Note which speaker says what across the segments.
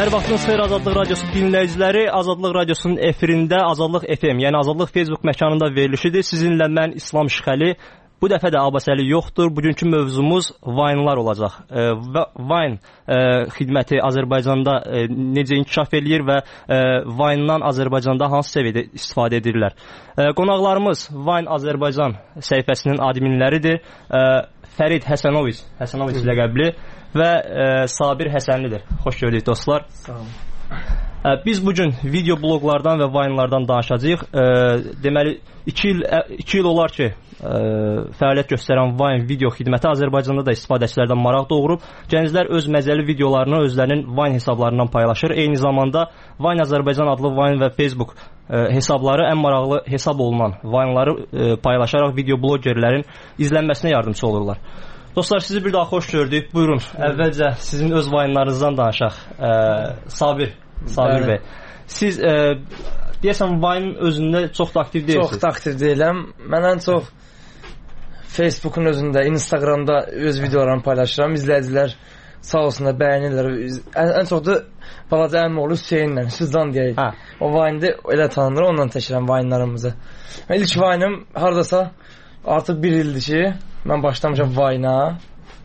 Speaker 1: Hər vaxtınız xeyir Azadlıq Radiosu dinləyiciləri. Azadlıq Radiosunun efirində Azadlıq FM, yəni Azadlıq Facebook məkanında verilişidir. Sizinlə mən İslam Şıxəli. Bu dəfə də Abbasəli yoxdur. Bugünkü mövzumuz Vine-lar olacaq. Vine xidməti Azərbaycanda necə inkişaf eləyir və Vine-dan Azərbaycanda hansı səviyyədə istifadə edirlər? Qonaqlarımız Vine Azərbaycan səhifəsinin adminləridir. Fərid Həsənoviç ləqəbli və Sabir Həsənlidir. Xoş gördük dostlar.
Speaker 2: Sağ olun.
Speaker 1: Biz bugün video bloqlardan və Vine-lardan danışacağıq. Deməli 2 il olar ki, fəaliyyət göstərən Vine video xidməti Azərbaycanda da istifadəçilərdən maraq doğurub. Gənclər öz məzəli videolarını özlərinin Vine hesablarından paylaşır. Eyni zamanda Vine Azərbaycan adlı Vine və Facebook hesabları ən maraqlı hesab olunan Vine-ları paylaşaraq video blogerlərin izlənməsinə yardımçı olurlar. Dostlar, sizi bir daha xoş gördük. Buyurun, əvvəlcə sizin öz Vine-larınızdan danışaq. Sabir bəy. Siz deyəsən Vine-ın özündə çox da aktiv deyilsiniz.
Speaker 2: Çox da aktiv deyiləm. Mən ən çox Facebook'un özündə, Instagramda öz videolarımı paylaşıram. İzləyicilər sağ olsunlar, bəyənirlər. Ən çox da balaca əmim oğlu Hüseynlə, Süzdan deyək. O Vine-də elə tanınır, ondan təşkiləm Vine-larımızı. İlk Vine-ım haradasa artıq 1 ildir ki, mən başlamışam Vine-a.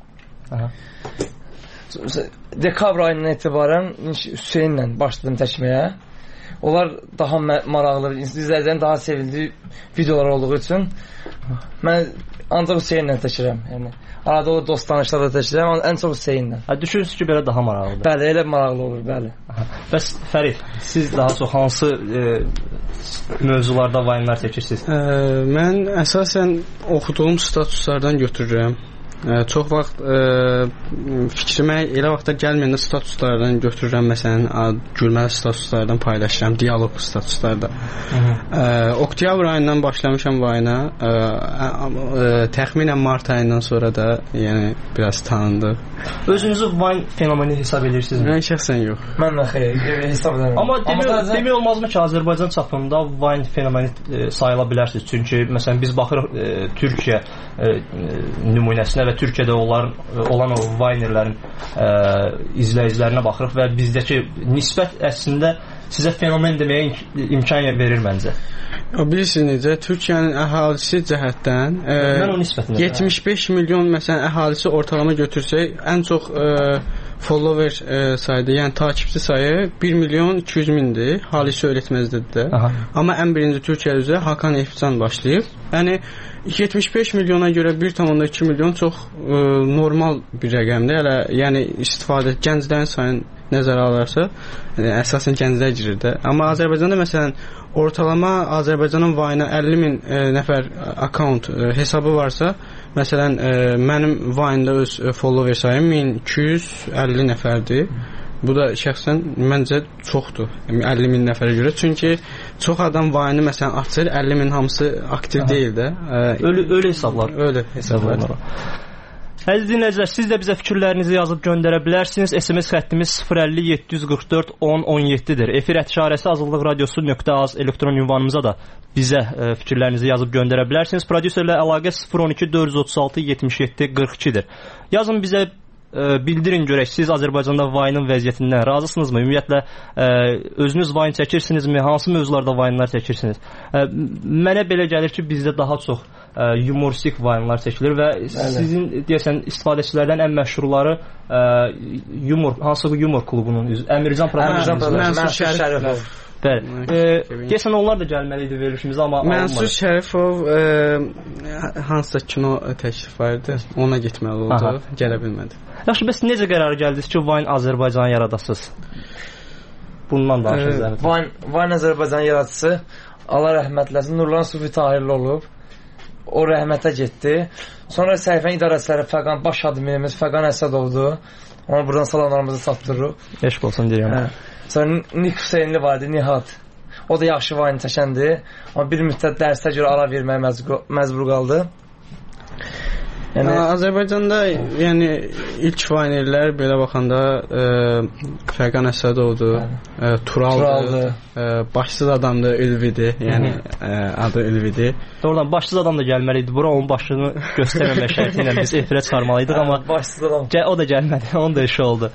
Speaker 2: Dekabr ayından etibarən Hüseynlə başladım çəkməyə. Onlar daha maraqlı, izləyicilərin daha sevildiyi videolar olduğu üçün mən ancaq Hüseynlə çəkirəm. Yəni arada o dost tanışlarla çəkirəm, amma ən çox Hüseynlə.
Speaker 1: Düşünürsünüz ki, belə daha maraqlıdır.
Speaker 2: Bəli, elə maraqlı olur, bəli.
Speaker 1: Bəs Fərid, siz daha çox hansı mövzularda Vine-lar çəkirsiniz?
Speaker 3: Mən əsasən oxuduğum statuslardan götürürəm. Çox vaxt fikrimə elə vaxtda gəlməyəndə statuslardan götürürəm. Məsələn, gülməli statuslardan paylaşıram, dialoq statuslarda. Oktyabr ayından başlamışam Vine-a. Təxminən mart ayından sonra da yəni biraz tanındı.
Speaker 1: Özünüzü Vine fenomeni hesab edirsiniz?
Speaker 3: Mən şəxsən yox.
Speaker 2: Mən də xeyr, hesab edirəm.
Speaker 1: Amma demək olmazmı ki, Azərbaycan çapında Vine fenomeni sayıla bilərsiniz? Çünki məsələn biz baxırıq Türkiyə nümunəsinə və Türkiyədə olan o Vine-lərin izləyicilərinə baxırıq və bizdəki nisbət əslində sizə fenomen deməyə imkan verir məncə.
Speaker 3: Bilirsiniz necə, Türkiyənin əhalisi cəhətdən 75 milyon məsələn əhalisi ortalama götürsək, ən çox follower sayıdır, yəni takipçi sayı 1 milyon 200 mindir, Halisi öyrətməzdir də. Amma ən birinci Türkiyə üzrə Hakan Efcan başlayıb. Yəni 75 milyona görə 1,2 milyon çox normal bir rəqəmdir. Hələ yəni istifadə gənclərin sayını nəzərə alırsa, əsasən gənclər girir də. Amma Azərbaycanda məsələn ortalama Azərbaycanın Vine-a 50 min nəfər account hesabı varsa, məsələn mənim Vine-da öz follower sayım 1250 nəfərdir. Bu da şəxsən məncə çoxdur, 50 min nəfərə görə. Çünki çox adam Vine-ı məsələn açır, 50 min hamısı aktiv deyil də.
Speaker 1: Ölü hesablar.
Speaker 3: Ölü hesablar.
Speaker 1: Əziz dinləyicilər, siz də bizə fikirlərinizi yazıb göndərə bilərsiniz. SMS xəttimiz 050 744 1017-dir. Efir @işarəsi Azadlıq Radiosu.az elektron ünvanımıza da bizə fikirlərinizi yazıb göndərə bilərsiniz. Prodüserlə əlaqə 012 436 77 42-dir. Yazın bizə, bildirin görək, siz Azərbaycanda Vine-ın vəziyyətindən razısınızmı? Ümumiyyətlə, özünüz Vine çəkirsinizmi? Hansı mövzularda Vine-lar çəkirsiniz? Mənə belə gəlir ki, bizdə daha çox humoristik Vine-lar çəkilir və sizin deyəsən istifadəçilərdən ən məşhurları hansı humor klubunun Əmircan
Speaker 2: Mənsur Şərifov.
Speaker 1: Bəli. Deyəsən onlar da gəlməli idi verilişimizə, amma
Speaker 3: Mənsur Şərifov hansısa kino təklif vardı, ona getməli oldu, gələ bilmədi.
Speaker 1: Yaxşı, bəs necə qərara gəldiniz ki, Vine Azərbaycanı yaradasınız? Bundan danışırız.
Speaker 2: Vine Azərbaycan yaradıcısı Allah rəhmət eləsin, Nurlan Sufi Tahirli olub. O rəhmətə getdi. Sonra səhifənin idarəçiləri Fəqan, baş adminimiz Fəqan Əsədovdur. Ona buradan salamlarımızı çatdırırıq.
Speaker 1: Eşq olsun deyirəm.
Speaker 2: Sonra Nik Hüseynli vardı, Nihat. O da yaxşı Vine çəkəndir. Amma bir müddət dərsə görə ara verməyə məcbur qaldı.
Speaker 3: Yəni Azərbaycanda yəni ilk Vaynerlər belə baxanda Fərqan Əsədovdur, Turaldır, başsız adamdır, Ülvidir. Yəni adı Ülvidir.
Speaker 1: Doğrudan başsız adam da gəlməli idi bura, onun başını göstərməmək şərti ilə biz efirə çıxarmalıydıq, amma
Speaker 2: başsız adam
Speaker 1: o da gəlmədi, onun da işi oldu.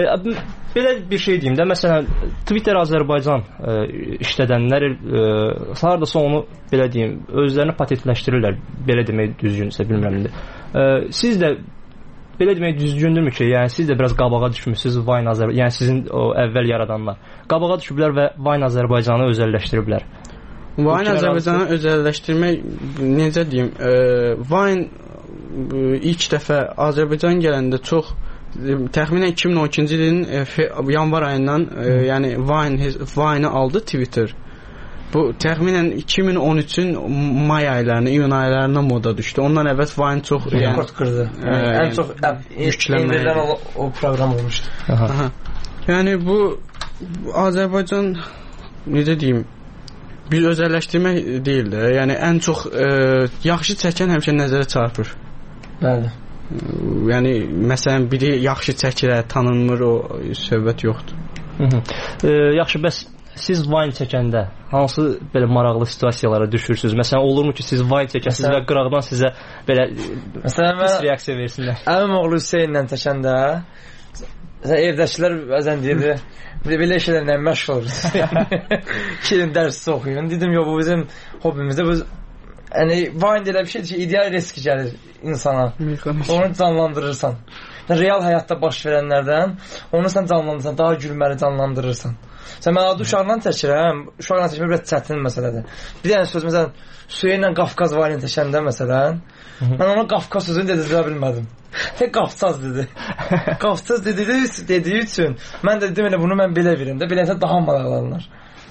Speaker 1: Belə bir şey deyim də, məsələn Twitter Azərbaycan işlədənlər hardasa onu belə deyim, özlərini patentləşdirirlər, belə demək düzgünsə bilmirəm indi. Siz də belə demək düzgündürmü ki, yəni siz də biraz qabağa düşmüsünüz Vine Azərbaycan, yəni sizin o əvvəl yaradanlar qabağa düşüblər və Vine Azərbaycanı özəlləşdiriblər.
Speaker 3: Vine Azərbaycanı özəlləşdirmək necə deyim, Vine ilk dəfə Azərbaycan gələndə çox təxminən 2012-ci ilin yanvar ayından yəni Vine-i aldı Twitter. Bu təxminən 2013-ün may aylarına, iyun aylarına moda düşdü. Ondan əvvəl Vine çox
Speaker 2: rekord qırdı. Ən çox yüklənmə o proqram olmuşdu.
Speaker 3: Yəni bu Azərbaycan necə deyim, bir özəlləşdirmək deyil də. Yəni ən çox yaxşı çəkən həmişə nəzərə çarpır.
Speaker 2: Bəli.
Speaker 3: Yəni məsələn biri yaxşı çəkir, tanınmır, o söhbət yoxdur.
Speaker 1: Yaxşı, bəs siz Vine çəkəndə hansı belə maraqlı situasiyalara düşürsünüz? Məsələn, olurmu ki, siz Vine çəkəsiniz və qıraqdan sizə belə pis reaksiya versinlər?
Speaker 2: Əmim oğlu Hüseynlə çəkəndə evdəkilər bəzən deyirdi, belə şeylərlə məşğul oluruz. Kilin dərsi oxuyun. Dedim, yox, bu bizim hobimizdə. Yəni, Vine elə bir şeydir ki, ideal risk gəlir insana. Onu canlandırırsan. Real həyatda baş verənlərdən onu sən canlandırırsan, daha gülməli canlandırırsan. Sən mən adı uşaqla çəkirəm, uşaqla çəkmək biraz çətin məsələdir. Bir dənə söz, məsələn, Suyeylə Qafqaz Vine çəkəndə, məsələn, mən ona Qafqaz sözünü dedirə bilmədim. Qafçaz dedi. Qafçaz dediyi üçün mən də dedim, elə bunu mən belə verim də, beləsə daha maraqlanırlar.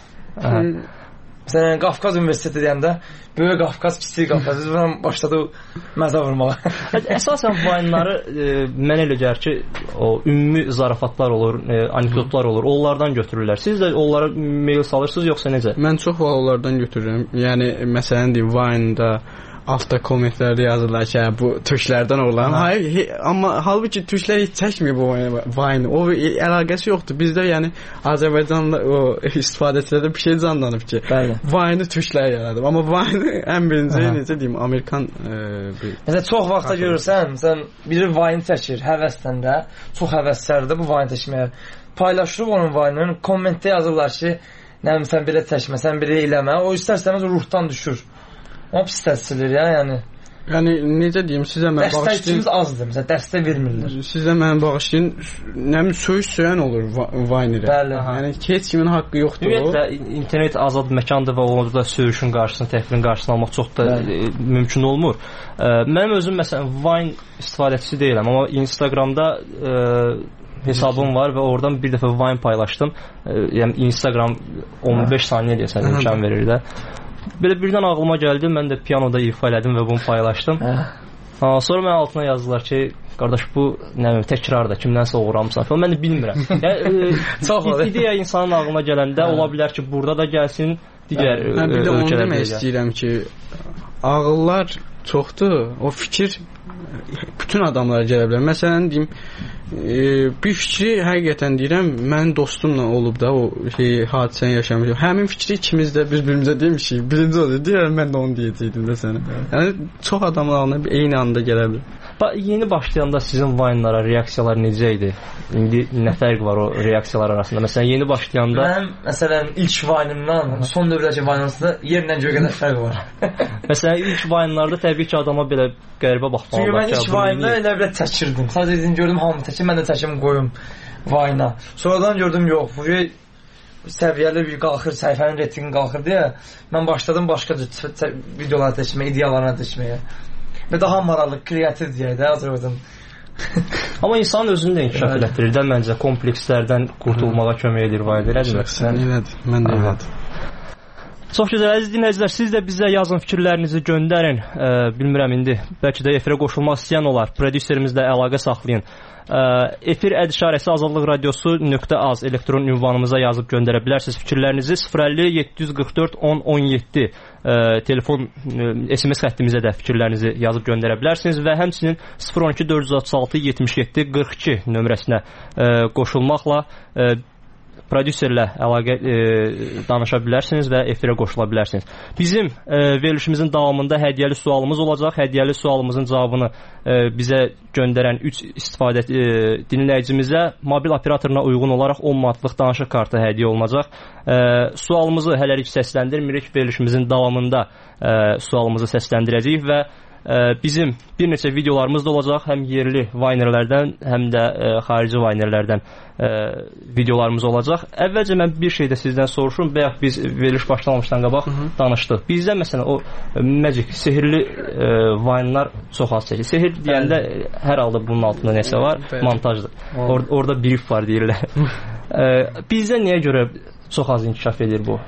Speaker 2: Məsələn, Qafqaz Universiteti deyəndə böyük Qafqaz, kiçik Qafqaz. Biz buradan başladı məzə vurmağa.
Speaker 1: Əsasən Vine-ları mənə elə gəlir ki, o ümumi zarafatlar olur, anekdotlar olur, onlardan götürürlər. Siz də onlara mail salırsınız, yoxsa necə?
Speaker 3: Mən çox vaxt onlardan götürürüm. Yəni, məsələn deyim, Vine-da altta kommentlərdə yazırlar ki, bu türklərdən olan. Hayır, amma halbuki türklər heç çəkmir bu Vine. O əlaqəsi yoxdur. Bizdə yəni Azərbaycanla o istifadəçilərdə bir şey canlanıb ki, Vine-ı türklər yaradıb. Amma Vine ən birinci necə deyim, Amerikan
Speaker 2: Məsələn, çox vaxtda görürsən, məsələn, biri Vine çəkir, həvəsdən də, çox həvəslərdir bu Vine çəkməyə. Paylaşırıq onun Vine-ını, kommentdə yazırlar ki, nə bileyim, sən belə çəkmə, sən belə eləmə. O istərsəniz ruhdan düşür. O pis təsirlir ya, yəni.
Speaker 3: Yəni, necə deyim, sizə mən bağışlayın.
Speaker 2: Dəstəkçimiz azdır, məsələn, dəstək vermirlər.
Speaker 3: Sizə mən bağışlayın, nəmin söyüş-söyən olur Vine-ilə.
Speaker 2: Bəli.
Speaker 3: Yəni, heç kimin haqqı yoxdur o.
Speaker 1: Ümumiyyətlə, internet azad məkandır və orada söyüşün qarşısını, təhqirin qarşısını almaq çox da mümkün olmur. Mənim özüm, məsələn, Vine istifadəçisi deyiləm, amma Instagramda hesabım var və oradan bir dəfə Vine paylaşdım. Yəni, Instagram 15 saniyə deyəsən imkan verir də. Belə birdən ağlıma gəldi, mən də piyanoda ifa elədim və bunu paylaşdım. Sonra mən altına yazdılar ki, qardaş, bu nə bilim, təkrarda kimdənsə uğramısan falan. Mən də bilmirəm. Yəni, ideya insanın ağlına gələndə ola bilər ki, burada da gəlsin, digər ölkələrdə.
Speaker 3: Bir də onu demək istəyirəm ki, ağıllar çoxdur, o fikir bütün adamlara gələ bilər. Məsələn, deyim, bir fikri həqiqətən deyirəm, mənim dostumla olub da o hadisəni yaşamışım. Həmin fikri ikimiz də bir-birimizə demişik. Birinci oldu, deyirəm, mən də onu deyəcəkdim də sənə. Yəni, çox adamın ağlına eyni anda gələ bilər.
Speaker 1: Yeni başlayanda sizin Vine-lara reaksiyalar necə idi? İndi nə fərq var o reaksiyalar arasında? Məsələn, yeni başlayanda...
Speaker 2: Mənim, məsələn, ilk Vine-imdan, son dövrədəki Vine-ımda yerlə göyə qədər fərq var.
Speaker 1: Məsələn, ilk Vine-larda təbii ki, adama belə qəribə baxmalı.
Speaker 2: Çünki mən ilk Vine-da elə belə çəkirdim. Sadəcə dedim, gördüm, hamı çəkir, mən də çəkim qoyum Vine-a. Sonradan gördüm, yox, bu səviyyəli bir qalxır, səhifənin reytingi qalxır deyə mən başladım başqa videolar seçməyə, ideyalarına seçməyə. Və daha maraqlı, kreativ deyək də, Azərbaycan.
Speaker 1: Amma insanın özünü də inkişaf elətdirir də, məncə komplekslərdən qurtulmağa kömək edir Vine, elədir mi?
Speaker 3: Elədir, mən də elədir.
Speaker 1: Çox gözəl, əziz dinləyicilər, siz də bizə yazın, fikirlərinizi göndərin. Bilmirəm, indi bəlkə də efirə qoşulmaq istəyən olar. Prodüserimizlə əlaqə saxlayın. Efir ədişarəsi azadlıq radiosu.az elektron ünvanımıza yazıb göndərə bilərsiniz fikirlərinizi. 050 744 10 17 telefon SMS xəttimizə də fikirlərinizi yazıb göndərə bilərsiniz və həmçinin 012 436 77 42 nömrəsinə qoşulmaqla prodüserlə əlaqə danışa bilərsiniz və efirə qoşula bilərsiniz. Bizim verilişimizin davamında hədiyyəli sualımız olacaq. Hədiyyəli sualımızın cavabını bizə göndərən 3 istifadə dinləyicimizə mobil operatoruna uyğun olaraq 10 manatlıq danışıq kartı hədiyyə olunacaq. Sualımızı hələlik səsləndirmirik. Verilişimizin davamında sualımızı səsləndirəcəyik və bizim bir neçə videolarımız da olacaq. Həm yerli Vaynerlərdən, həm də xarici Vaynerlərdən videolarımız olacaq. Əvvəlcə mən bir şey də sizdən soruşum. Bayaq biz veriliş başlamamışdan qabaq danışdıq. Bizdə məsələn o magic, sehirli Vaynelar çox az çəkir. Sehir deyəndə hər halda bunun altında nəsə var, montajdır. Orada brief var deyirlər. Bizdə niyə görə çox az inkişaf edir bu?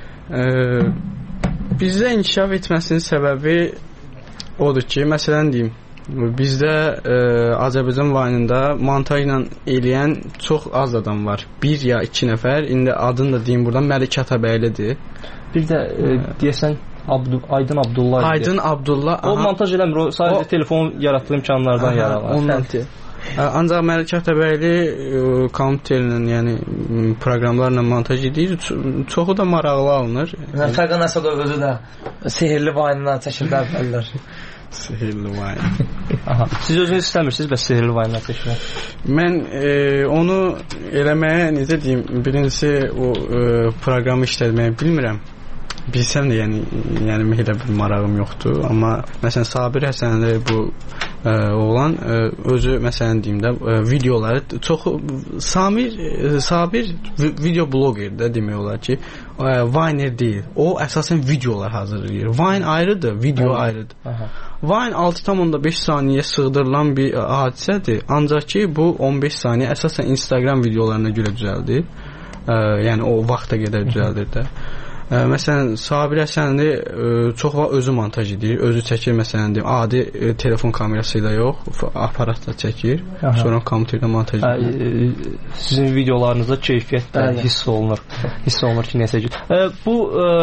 Speaker 3: Bizdə inkişaf etməsinin səbəbi odur ki, məsələn deyim, bizdə Azərbaycan Vayne'ında montajla eləyən çox az adam var. 1 ya 2 nəfər. İndi adını da deyim buradan, Məlik Atabəylidir.
Speaker 1: Bir də deyəsən Aydın Abdullah.
Speaker 3: Aydın Abdullah.
Speaker 1: O montaj eləmir, o sadəcə telefon yaratdığı imkanlardan yararlanır.
Speaker 3: Ondan ancaq Məlik Atabəyli kompüterlə, yəni proqramlarla montaj edir. Çoxu da maraqlı alınır.
Speaker 2: Fəqən Əsədov özü də sehirli Vayne'dan çəkirlər bəllər.
Speaker 3: Sehirli Vayne.
Speaker 1: Aha. Siz özünüz istəmirsiniz bəs sehirli Vayne'dan çəkmək?
Speaker 3: Mən onu eləməyə necə deyim, birincisi o proqramı işlətməyi bilmirəm. Bilsəm də yəni elə bir marağım yoxdur, amma məsələn Sabir Həsənli bu oğlan özü məsələn deyim də videoları çox Sabir video bloqer də demək olar ki, Vayner deyil. O əsasən videolar hazırlayır. Vayne ayrıdır, video ayrıdır. Vayne 6,5 saniyə sığdırılan bir hadisədir. Ancaq ki bu 15 saniyə əsasən Instagram videolarına görə düzəldir. Yəni o vaxta qədər düzəldir də. Məsələn, Sabir Həsənli çox vaxt özü montaj edir, özü çəkir, məsələn deyim, adi telefon kamerası ilə yox, aparatla çəkir, sonra kompüterdə montaj edir.
Speaker 1: Sizin videolarınızda keyfiyyət də hiss olunur ki, nəsə ki. Bu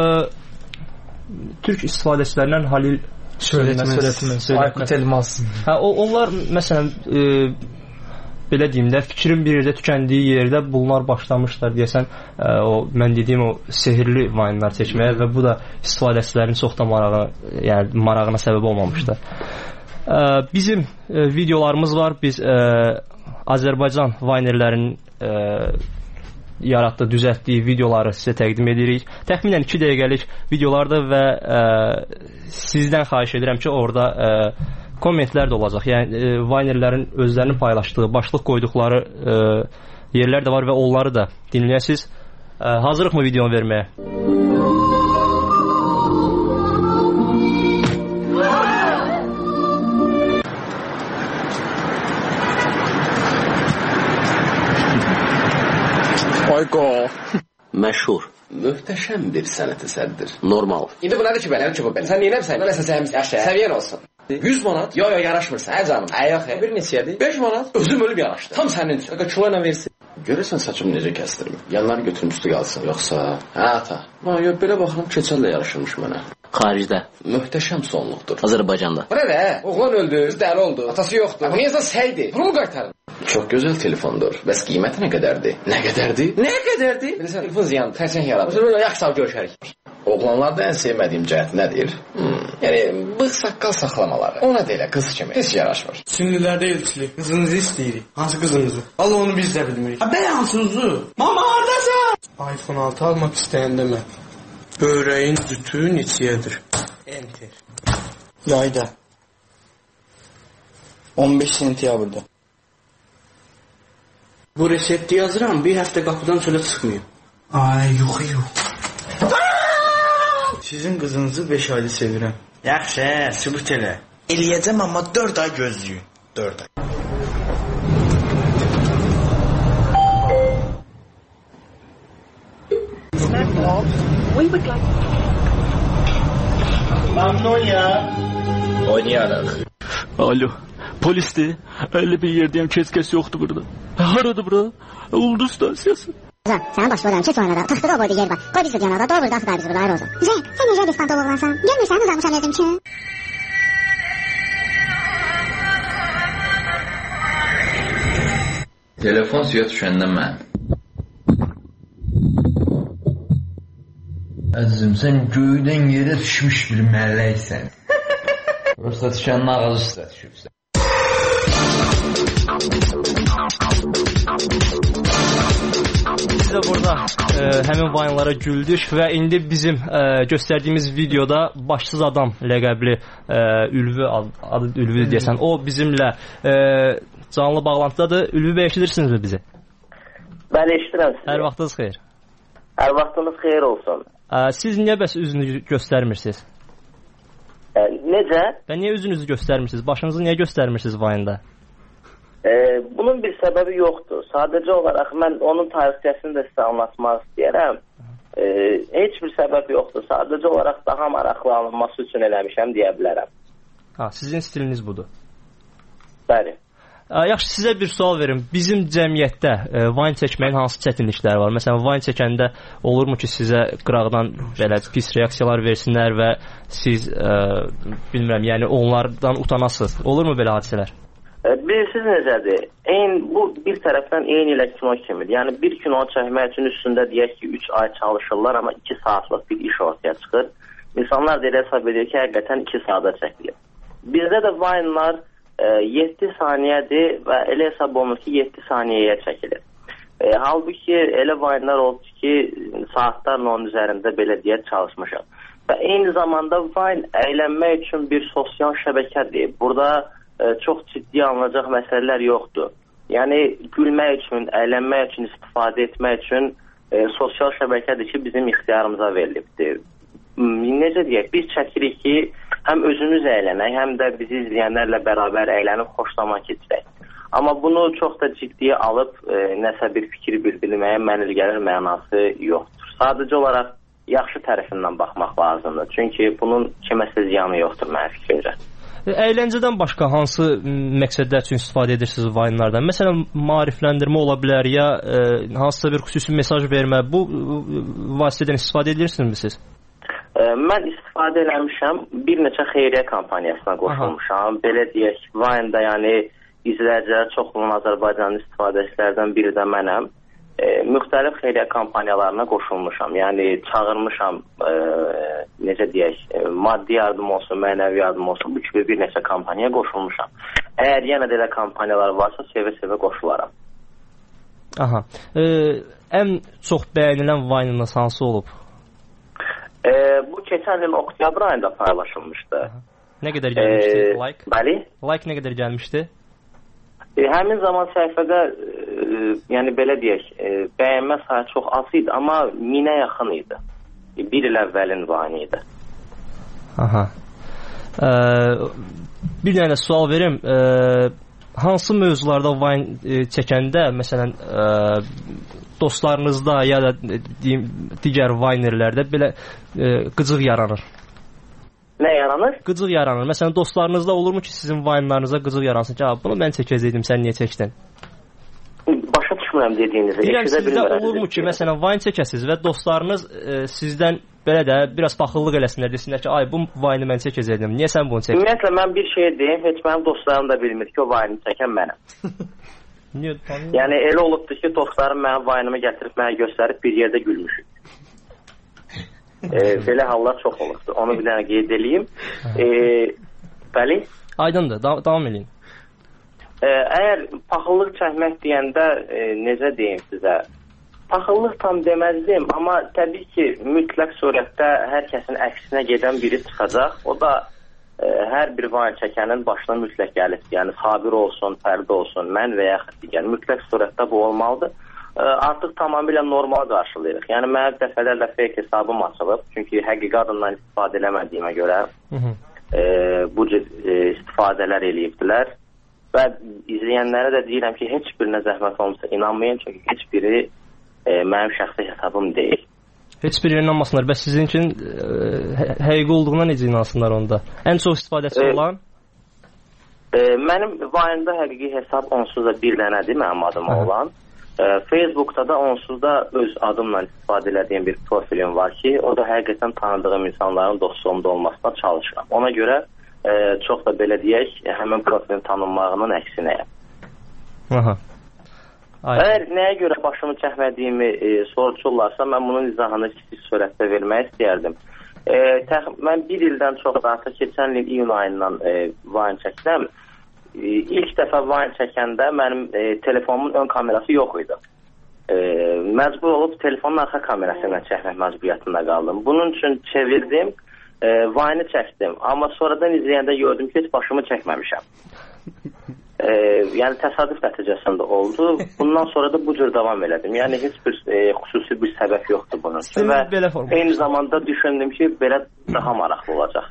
Speaker 1: türk istifadəçilərindən Halil Söylətmən,
Speaker 2: Aykut Elmas.
Speaker 1: Onlar məsələn belə deyim də, fikrin bir yerdə tükəndiyi yerdə bunlar başlamışlar deyəsən, mən dediyim o sehirli Vayne'lar çəkməyə və bu da istifadəçilərin çox da marağına səbəb olmamışdır. Bizim videolarımız var. Biz Azərbaycan Vaynerlərinin yaratdığı, düzəltdiyi videoları sizə təqdim edirik. Təxminən 2 dəqiqəlik videolardır və sizdən xahiş edirəm ki, orada kommentlər də olacaq. Yəni Vaynerlərin özlərinin paylaşdığı, başlıq qoyduqları yerlər də var və onları da dinləyəsiniz. Hazırlıqmı videonu verməyə?
Speaker 4: Ayqo. Məşhur. Möhtəşəm bir sənət əsərdir. Normal.
Speaker 5: İndi bu nədir ki, belə ki bu belə? Sən neynəmsən? Nəsə səviyyən olsun. 100 manat? Yo, yaraşmırsan, canım. Yox, bir neçədir? 5 manat? Özüm ölüb yaraşdı. Tam sənin üçün. Kilo ilə versin.
Speaker 4: Görürsən saçımı necə kəsdirim? Yanları götürüm üstü qalsın. Yoxsa... ata. Yox, belə baxıram, keçəllə yaraşırmış mənə.
Speaker 6: Xaricdə.
Speaker 4: Möhtəşəm sonluqdur.
Speaker 6: Azərbaycanda.
Speaker 5: Bu nə? Oğlan öldü, dəli oldu. Atası yoxdur. Bu neyəsə səydi. Bunu mu qaytarın?
Speaker 4: Çox gözəl telefondur. Bəs qiyməti nə qədərdir? Nə qədərdir?
Speaker 5: Nə qədərdir? Bilirsən, telefon ziyandır, xərçəng yaradır. Böyle yaxşı görüşərik.
Speaker 4: Oğlanlarda ən sevmədiyim cəhət nədir?
Speaker 5: Yəni, bığ saqqal saxlamaları. Ona da elə qız kimi. Heç yaraşmır.
Speaker 3: Çinlilərdə elçilik. Qızınızı istəyirik. Hansı qızınızı? Allah onu biz də bilmirik. Bəy hansınızı? Mama, haradasan? iPhone 6 almaq istəyəndə mən. Böreğin cütü neçəyədir? Enter.
Speaker 7: Yayda. 15 sentyabrda.
Speaker 3: Bu resepti yazıram, bir həftə qapıdan çölə çıxmayım.
Speaker 7: Ay, yox.
Speaker 3: Sizin qızınızı 5 aylı sevirəm.
Speaker 7: Yaxşı, sübut elə. Eləyəcəm, amma 4 ay gözləyin. 4 ay. Mamnoya.
Speaker 4: Oynayarıq.
Speaker 8: Alo, polisdir. 51 yerdəyəm, keç yoxdur burada. Haradır bura? Ulduz stansiyası.
Speaker 6: Sənin başlıqdan keç oynada, taxtıda boyda yer var. Qoy biz də yanada, doğru da axıda biz burada ayrı olsun. Zək, sən necə diskant oğlansan? Gəlmirsən, uzanmışam yazım ki.
Speaker 4: Telefon suya düşəndə mən.
Speaker 8: Əzizim, sən göydən yerə düşmüş bir mələksən.
Speaker 4: Yoxsa düşənin ağacı üstə düşübsən.
Speaker 1: Biz də burada həmin vayınlara güldük və indi bizim göstərdiyimiz videoda başsız adam ləqəbli Ülvi, adı Ülvi deyəsən, o bizimlə canlı bağlantıdadır. Ülvi bəy, eşidirsinizmi bizi?
Speaker 9: Bəli, eşidirəm sizi.
Speaker 1: Hər vaxtınız xeyir.
Speaker 9: Hər vaxtınız xeyir olsun.
Speaker 1: Siz niyə bəs üzünüzü göstərmirsiniz?
Speaker 9: Necə?
Speaker 1: Və niyə üzünüzü göstərmirsiniz? Başınızı niyə göstərmirsiniz vayında?
Speaker 9: Bunun bir səbəbi yoxdur. Sadəcə olaraq mən onun tarixçəsini də sizə anlatmaq istəyərəm. Heç bir səbəb yoxdur. Sadəcə olaraq daha maraqlı alınması üçün eləmişəm deyə bilərəm.
Speaker 1: Sizin stiliniz budur.
Speaker 9: Bəli.
Speaker 1: Yaxşı, sizə bir sual verim. Bizim cəmiyyətdə vayn çəkməyin hansı çətinlikləri var? Məsələn, vayn çəkəndə olurmu ki, sizə qıraqdan belə pis reaksiyalar versinlər və siz, bilmirəm, yəni onlardan utanasınız? Olurmu belə hadisələr?
Speaker 9: Bilirsiniz necədir? Bu bir tərəfdən eyni ilə kino kimidir. Yəni bir kino çəkmək üçün üstündə deyək ki, 3 ay çalışırlar, amma 2 saatlıq bir iş ortaya çıxır. İnsanlar da elə hesab edir ki, həqiqətən 2 saata çəkilir. Bizdə də vaynlar 7 saniyədir və elə hesab olunur ki, 7 saniyəyə çəkilir. Halbuki elə vaynlar oldu ki, saatlarla onun üzərində belə deyək çalışmışam. Və eyni zamanda vayn əylənmək üçün bir sosial şəbəkədir. Burada çox ciddi alınacaq məsələlər yoxdur. Yəni gülmək üçün, əylənmək üçün, istifadə etmək üçün sosial şəbəkədir ki, bizim ixtiyarımıza verilibdir. Necə deyək, biz çəkirik ki, həm özümüz əylənək, həm də bizi izləyənlərlə bərabər əylənib xoşlama keçirək. Amma bunu çox da ciddiyə alıb nəsə bir fikir bildirməyə mənil gəlir mənası yoxdur. Sadəcə olaraq yaxşı tərəfindən baxmaq lazımdır. Çünki bunun kiməsə ziyanı yoxdur mənim fikrimcə.
Speaker 1: Əyləncədən başqa hansı məqsədlər üçün istifadə edirsiniz vayınlardan? Məsələn, maarifləndirmə ola bilər, ya hansısa bir xüsusi mesaj vermə. Bu vasitədən istifadə edirsinizmi siz?
Speaker 9: Mən istifadə eləmişəm. Bir neçə xeyriyyə kampaniyasına qoşulmuşam. Belə deyək, vayında yəni izləyicilər çox olan Azərbaycanın istifadəçilərdən biri də mənəm. Müxtəlif xeyriyyə kampaniyalarına qoşulmuşam. Yəni çağırmışam, necə deyək, maddi yardım olsun, mənəvi yardım olsun, bu kimi bir neçə kampaniyaya qoşulmuşam. Əgər yenə də elə kampaniyalar varsa, sevə-sevə qoşularam.
Speaker 1: Ən çox bəyənilən vaynınız hansı olub?
Speaker 9: Bu keçən il oktyabr ayında paylaşılmışdı.
Speaker 1: Nə qədər gəlmişdi like?
Speaker 9: Bəli.
Speaker 1: Like nə qədər gəlmişdi?
Speaker 9: Həmin zaman səhifədə, yəni belə deyək, bəyənmə sayı çox az idi, amma 1000-ə yaxın idi. Bir il əvvəlin vayını idi.
Speaker 1: Bir dənə sual verim. Hansı mövzularda vayn çəkəndə, məsələn, dostlarınızda ya da digər vaynerlərdə belə qıcıq yaranır?
Speaker 9: Nə yaranır?
Speaker 1: Qıcıq yaranır. Məsələn, dostlarınızda olurmu ki, sizin vayınlarınıza qıcıq yaransın ki, bunu mən çəkəcəydim, sən niyə çəkdin?
Speaker 9: Başa düşmürəm dediyinizi.
Speaker 1: Deyirəm, sizdə olurmu ki, məsələn, vayn çəkəsiniz və dostlarınız sizdən belə də biraz baxıllıq eləsinlər, desinlər ki, ay, bu vayını mən çəkəcəydim, niyə sən bunu çəkdin?
Speaker 9: Ümumiyyətlə, mən bir şey deyim, heç mənim dostlarım da bilmir ki, o vayını çəkən mənəm. Yəni, elə olubdur ki, dostlarım mənim vayınımı gətirib mənə göstərib bir yerdə gülmüşük. Belə hallar çox olubdur. Onu bir dənə qeyd edeyim. Bəli?
Speaker 1: Aydındır, davam edin.
Speaker 9: Əgər paxıllıq çəkmək deyəndə necə deyim sizə? Paxıllıq tam deməzdim, amma təbii ki, mütləq surətdə hər kəsin əksinə gedən biri çıxacaq. O da hər bir vayn çəkənin başına mütləq gəlib. Yəni, Sabir olsun, Fərdi olsun, mən və yaxud digər. Mütləq surətdə bu olmalıdır. Artıq tamamilə normal qarşılayırıq. Yəni, mənə dəfələrlə fake hesabım açılıb. Çünki həqiqi adından istifadə eləmədiyimə görə bu cür istifadələr eləyibdilər. Və izləyənlərə də deyirəm ki, heç birinə zəhmət olmasa inanmayın. Çünki heç biri mənim şəxsi hesabım deyil.
Speaker 1: Heç biri inanmasınlar. Bəs sizin üçün həqiqi olduğuna necə inansınlar onda? Ən çox istifadəçi olan?
Speaker 9: Mənim vayında həqiqi hesab onsuz da bir dənədir mənim adıma olan. Facebookda da onsuz da öz adımla istifadə edəcəyim bir profilim var ki, o da həqiqətən tanıdığım insanların dostluğumda olmasına çalışıram. Ona görə çox da belə deyək, həmin profilin tanınmağının əksinəyəm.
Speaker 1: Aha.
Speaker 9: Əgər nəyə görə başımı çəkmədiyimi soruşurlarsa, mən bunun izahını kiçik surətdə vermək istəyərdim. Mən bir ildən çox artıq keçən il iyun ayından Vine çəkdim. İlk dəfə Vine çəkəndə mənim telefonumun ön kamerası yox idi. Məcbur olub telefonun arxa kamerasıyla çəkmək məcburiyyətində qaldım. Bunun üçün çevirdim, Vine'ı çəkdim. Amma sonradan izləyəndə gördüm ki, heç başımı çəkməmişəm. Yəni təsadüf nəticəsində oldu. Bundan sonra da bu cür davam elədim. Yəni heç bir xüsusi bir səbəb yoxdur bunun üçün. Və eyni zamanda düşündüm ki, belə daha maraqlı olacaq.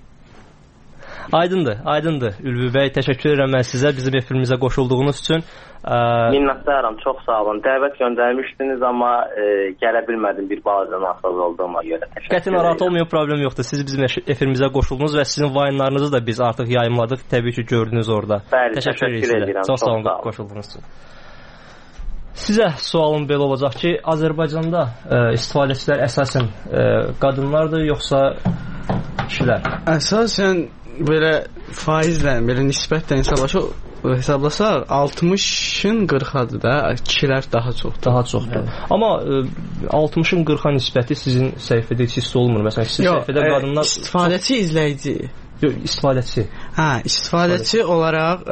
Speaker 1: Aydındır. Ülvi bəy, təşəkkür edirəm mən sizə bizim efirimizə qoşulduğunuz üçün.
Speaker 9: Minnətdaram, çox sağ olun. Dəvət göndərmişdiniz, amma gələ bilmədim bir balaca nasıl olduğuma görə.
Speaker 1: Qəti narahat olmayın, problem yoxdur. Siz bizim efirimizə qoşuldunuz və sizin Vine'larınızı da biz artıq yayımladıq. Təbii ki, gördünüz orada.
Speaker 9: Bəli, təşəkkür edirəm.
Speaker 1: Çox sağ olun, qoşulduğunuz üçün. Sizə sualım belə olacaq ki, Azərbaycanda istifadəçilər əsasən qadınlardır, yoxsa kişilər?
Speaker 3: Əsasən belə faizlə, belə nisbətlə hesablasaq 60-ın 40-adır da, kişilər daha çoxdur. Amma 60-ın 40-a nisbəti sizin səhifədə heç hiss olmur. Məsələn, sizin səhifədə qadınlar istifadəçi, izləyici.
Speaker 1: Yox, istifadəçi.
Speaker 3: İstifadəçi olaraq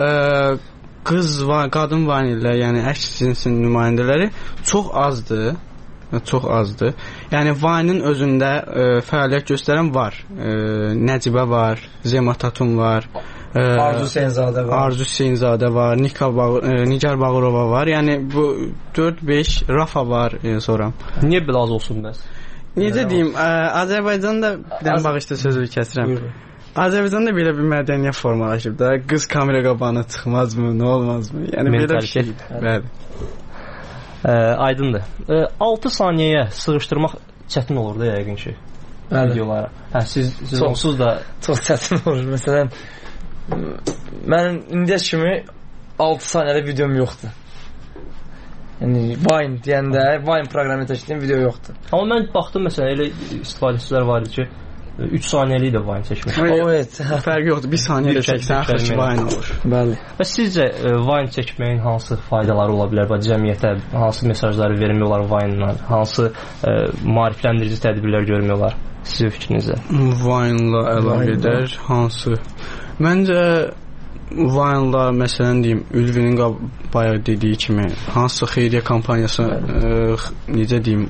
Speaker 3: qadın vanillər, yəni əks cinsin nümayəndələri çox azdır. Yəni Vine'ın özündə fəaliyyət göstərən var. Nəcibə var, Zema Tatun var, Arzu Hüseynzadə var, Nigar Bağırova var. Yəni bu 4-5 Rafa var sonra.
Speaker 1: Niyə belə az olsun bəs?
Speaker 3: Necə deyim, Azərbaycanda bir dənə bağışda sözü kəsirəm. Azərbaycanda belə bir mədəniyyət formalaşıb da, qız kamera qabağına çıxmazmı, nə olmazmı? Yəni belə bir şey. Bəli.
Speaker 1: Aydındır. 6 saniyəyə sığışdırmaq çətin olur da yəqin ki videolara. Siz onsuz da
Speaker 2: çox çətin olur. Məsələn, mənim indiyə kimi 6 saniyəlik videom yoxdur. Yəni Vine deyəndə, Vine proqramı təşkil video yoxdur.
Speaker 1: Amma mən baxdım məsələn elə istifadəçilər var idi ki 3 saniyəlik də Vine çəkmiş.
Speaker 3: Evet, fərqi yoxdur. 1 saniyədə çəksən axırıncı Vine olur.
Speaker 1: Bəli. Və sizcə Vine çəkməyin hansı faydaları ola bilər? Cəmiyyətə hansı mesajları vermək olar Vine-la? Hansı maarifləndirici tədbirlər görmək olar? Sizin fikrinizə?
Speaker 3: Vine-la əlaqədar hansı? Məncə Vine-la məsələn deyim, Ülvinin bayaq dediyi kimi hansı xeyriyyə kampaniyası necə deyim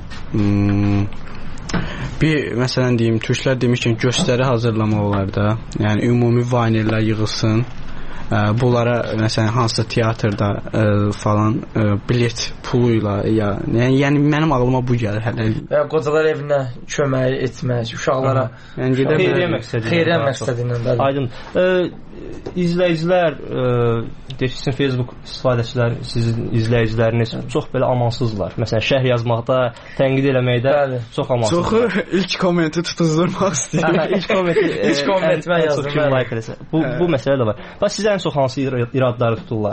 Speaker 3: bir məsələn deyim, türklər demişkən göstəri hazırlamaq olar da. Yəni ümumi vanillər yığılsın. Bunlara məsələn hansısa teatrda falan bilet puluyla yəni mənim ağlıma bu gəlir hələ.
Speaker 2: Və qocalar evinə kömək etmək, uşaqlara
Speaker 3: yəni
Speaker 2: xeyriyyə məqsədilə.
Speaker 1: Aydın. İzləyicilər deyirsən Facebook istifadəçilər, sizin izləyiciləriniz çox belə amansızlar. Məsələn, şərh yazmaqda, tənqid eləməkdə çox amansızlar.
Speaker 3: Çoxu ilk kommenti tutuzdurmaq istəyir.
Speaker 2: İlk komment mən yazdım.
Speaker 1: Bu məsələ də var. Bax sizə ən çox hansı iradları tuturlar?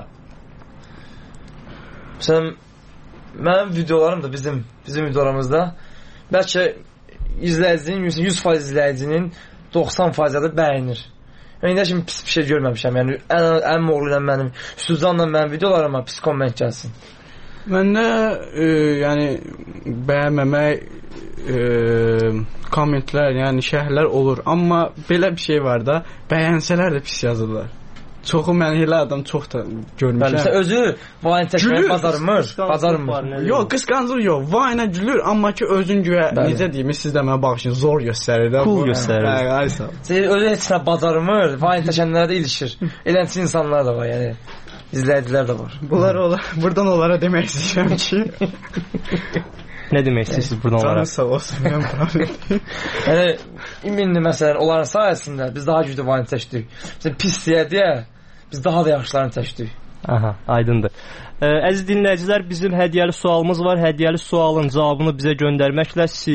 Speaker 2: Məsələn, mənim videolarım da bizim videolarımızda bəlkə izləyicinin 100% izləyicinin 90% də bəyənir. İndi kimi pis bir şey görməmişəm. Yəni ən moğlu ilə mənim, Suzanla mənim videolarıma pis komment gəlsin.
Speaker 3: Məndə yəni bəyənməmək kommentlər, yəni şərhlər olur. Amma belə bir şey var da, bəyənsələr də pis yazırlar. Çoxu mən elə adam çox da görmüşəm.
Speaker 2: Bəli, özü Vine çəkməyi bacarmır.
Speaker 3: Yox, qısqanclıq yox. Vine gülür, amma ki özün güya necə deyim, siz də mənə baxışın zor göstərir də.
Speaker 1: Cool göstərir.
Speaker 3: Aysa.
Speaker 2: Özü heç nə bacarmır. Vine çəkənlərə də ilişir. Elənçi insanlar da var, yəni izləyicilər də var.
Speaker 3: Buradan onlara demək istəyirəm ki
Speaker 1: nə demək istəyirsiniz buradan onlara?
Speaker 3: Sağ olsun, mən problem.
Speaker 2: Yəni indi məsələn onların sayəsində biz daha güclü Vine çəkdik. Məsələn pis deyə biz daha da yaxşılarını çəkdik.
Speaker 1: Aha, aydındır. Əziz dinləyicilər, bizim hədiyyəli sualımız var. Hədiyyəli sualın cavabını bizə göndərməklə siz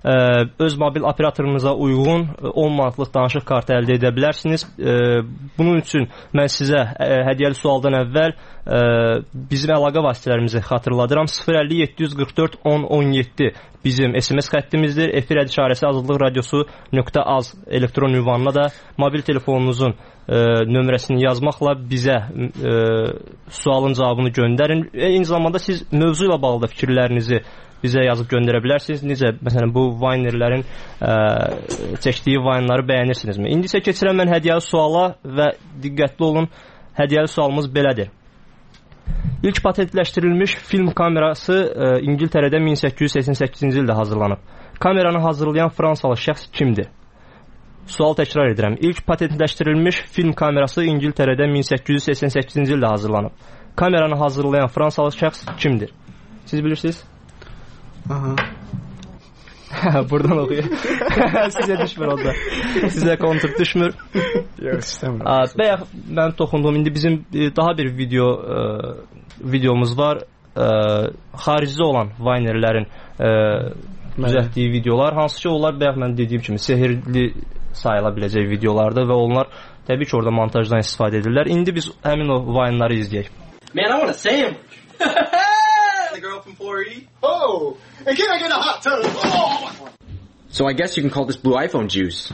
Speaker 1: öz mobil operatorunuza uyğun 10 manatlıq danışıq kartı əldə edə bilərsiniz. Bunun üçün mən sizə hədiyyəli sualdan əvvəl bizim əlaqə vasitələrimizi xatırladıram. 050-744-10-17 bizim SMS xəttimizdir. Efir işarəsi Azadlıq Radiosu.az elektron ünvanına da mobil telefonunuzun nömrəsini yazmaqla bizə sualın cavabını göndərin. Eyni zamanda siz mövzu ilə bağlı da fikirlərinizi bizə yazıb göndərə bilərsiniz. Necə, məsələn, bu Vinerlərin çəkdiyi Vine'ları bəyənirsinizmi? İndi isə keçirəm mən hədiyyəli suala və diqqətli olun. Hədiyyəli sualımız belədir. İlk patentləşdirilmiş film kamerası İngiltərədə 1888-ci ildə hazırlanıb. Kameranı hazırlayan Fransalı şəxs kimdir? Sual təkrar edirəm. İlk patentləşdirilmiş film kamerası İngiltərədə 1888-ci ildə hazırlanıb. Kameranı hazırlayan Fransalı şəxs kimdir? Siz bilirsiniz?
Speaker 3: Aha.
Speaker 1: Buradan oxuyur. Sizə düşmür orada. Sizə kontur düşmür.
Speaker 3: Yox, istəmirəm.
Speaker 1: Bəyək mən toxundum. İndi bizim daha bir videomuz var. Xaricdə olan Vinerlərin düzəltdiyi videolar. Hansı ki, onlar bəyək mən dediyim kimi sehirli sayıla biləcək videolardır və onlar təbii ki, orada montajdan istifadə edirlər. İndi biz həmin o Vine'ları izləyək.
Speaker 10: Man, I want a sandwich. The girl from 480. Oh, and can I get a hot tub? Oh.
Speaker 5: So I guess you can call this blue iPhone juice.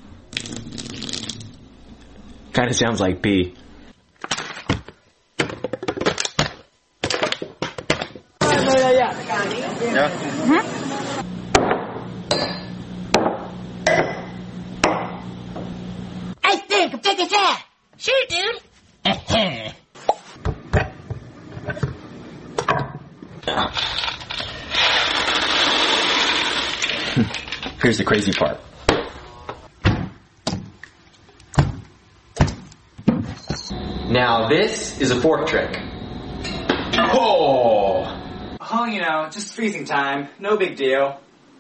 Speaker 5: Kind of sounds like pee.
Speaker 10: Yeah.
Speaker 6: I think I'm taking that. Sure, dude.
Speaker 5: Here's the crazy part. Now this is a fork trick. Oh!
Speaker 10: Oh, you know, just freezing time. No big deal.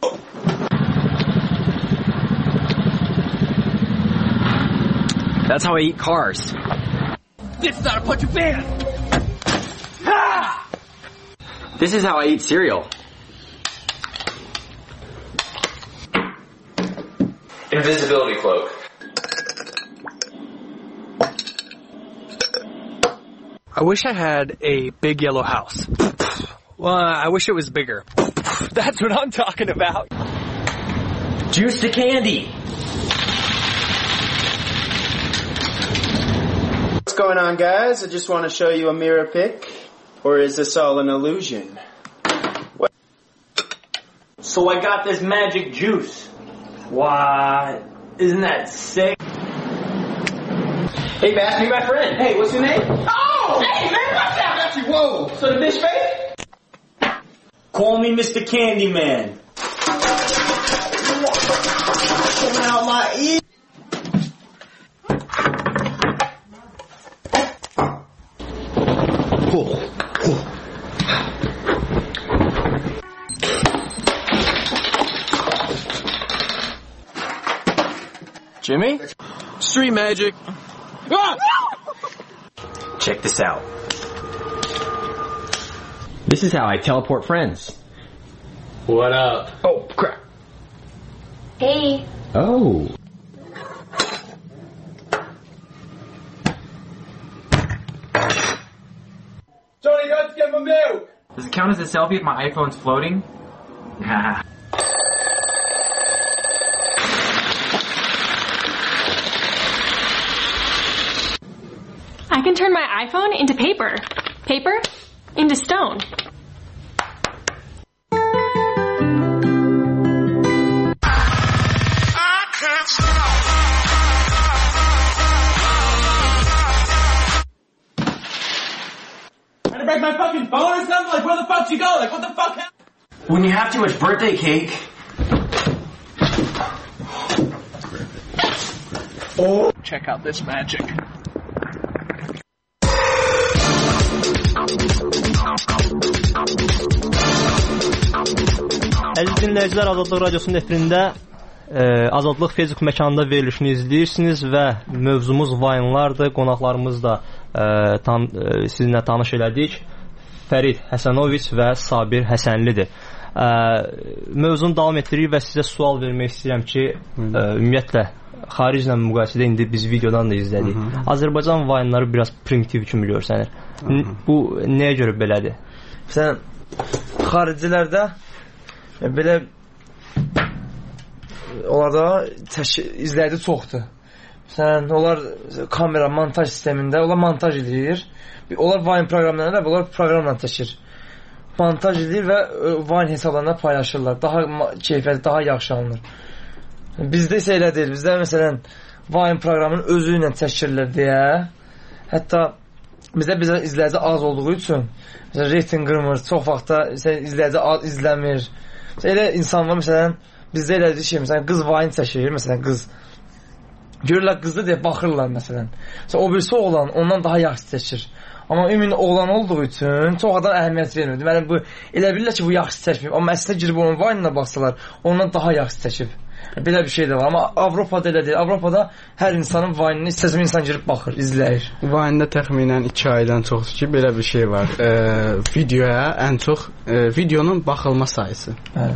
Speaker 5: That's how I eat cars.
Speaker 10: This is not a punch of man. Ah!
Speaker 5: This is how I eat cereal. Invisibility cloak.
Speaker 11: I wish I had a big yellow house. Well, I wish it was bigger. That's what I'm talking about.
Speaker 5: Juice to candy.
Speaker 12: What's going on, guys? I just want to show you a mirror pic. Or is this all an illusion? What?
Speaker 10: So I got this magic juice. Why, isn't that sick? Hey, Bass, meet my friend. Hey, what's your name? Oh, hey, man, watch out. Got you. Whoa. So the bitch face? Call me Mr. Candyman. Coming out my ear.
Speaker 11: Jimmy? Street magic.
Speaker 10: Ah!
Speaker 5: Check this out. This is how I teleport friends.
Speaker 11: What up?
Speaker 5: Oh, crap.
Speaker 6: Hey.
Speaker 5: Oh.
Speaker 10: Johnny, go to get my milk.
Speaker 13: Does it count as a selfie if my iPhone's floating? Nah.
Speaker 14: I can turn my iPhone into paper. Paper into stone.
Speaker 10: Trying to break my fucking phone or something? Like, where the fuck you go? Like, what the fuck happened?
Speaker 5: When you have too much birthday cake.
Speaker 11: Oh. Check out this magic.
Speaker 1: Əziz dinləyicilər, Azadlıq Radiosunun efirində Azadlıq Facebook məkanında verilişini izləyirsiniz və mövzumuz Vine'lardır. Qonaqlarımız da sizinlə tanış elədik. Fərid Həsənoviç və Sabir Həsənlidir. Mövzunu davam etdiririk və sizə sual vermək istəyirəm ki, ümumiyyətlə xariclə müqayisədə indi biz videodan da izlədik. Azərbaycan Vine'ları biraz primitiv kimi görsənir. Bu nəyə görə belədir?
Speaker 2: Sən xaricilərdə belə onlarda izləyici çoxdur. Sən onlar kamera montaj sistemində onlar montaj edir. Onlar Vine proqramlarında və onlar proqramla çəkir. Montaj edir və Vine hesablarına paylaşırlar. Daha keyfiyyətli, daha yaxşı alınır. Bizdə isə elə deyil. Bizdə məsələn Vine proqramının özü ilə çəkirilir deyə. Hətta bizdə izləyici az olduğu üçün reyting qırmır. Çox vaxtda izləyici az izləmir. Elə insan var məsələn bizdə elə bir şey məsələn qız Vine çəkir, məsələn qız görürlər qızdır deyə baxırlar məsələn. O birisi oğlan ondan daha yaxşı çəkir. Amma ümumi oğlan olduğu üçün çox adam əhəmiyyət vermir. Deməli bu elə bilirlər ki, bu yaxşı çəkmir. Amma əslində girib onun Vine-ına baxsalar, ondan daha yaxşı çəkib. Belə bir şey də var. Amma Avropada elə deyil. Avropada hər insanın Vine-ini istəsə insan girib baxır, izləyir.
Speaker 3: Vine-də təxminən 2 aydan çoxdur ki, belə bir şey var. Videoya ən çox videonun baxılma sayısı.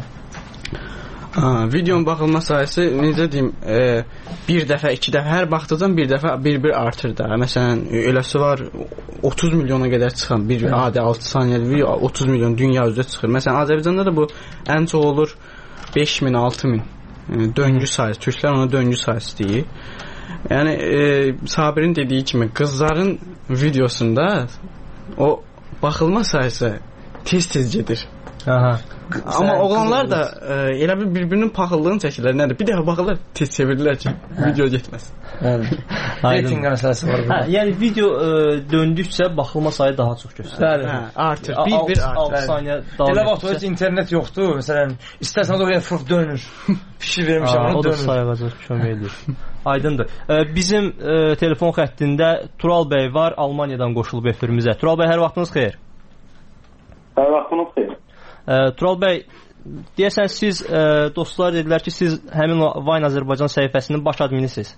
Speaker 3: Videonun baxılma sayısı necə deyim, bir dəfə, 2 dəfə, hər baxdıqdan bir dəfə bir artır da. Məsələn, eləsi var 30 milyona qədər çıxan bir adi 6 saniyəli video 30 milyon dünya üzrə çıxır. Məsələn, Azərbaycanda da bu ən çox olur 5000, 6000 döngü sayısı. Türklər ona döngü sayısı deyir. Yəni Sabirin dediyi kimi qızların videosunda o baxılma sayısı tez-tez gedir. Amma oğlanlar da elə bir-birinin paxıllığını çəkirlər. Nədir? Bir dəfə baxırlar, tez çevirirlər ki, video getməsin.
Speaker 2: Reyting məsələsi var burada.
Speaker 1: Yəni video döndükcə baxılma sayı daha çox göstərir.
Speaker 3: Artır. Bir artır.
Speaker 1: 6 saniyə davam
Speaker 2: elə vaxt heç internet yoxdur. Məsələn, istərsən o da fırf dönür. Fikir vermişəm, onu dönür.
Speaker 1: O da sayğacaq kömək edir. Aydındır. Bizim telefon xəttində Tural bəy var, Almaniyadan qoşulub efirimizə. Tural bəy, hər vaxtınız xeyir.
Speaker 15: Hər vaxtınız xeyir.
Speaker 1: Tural bəy, deyəsən siz dostlar dedilər ki, siz həmin Vine Azərbaycan səhifəsinin baş adminisiniz.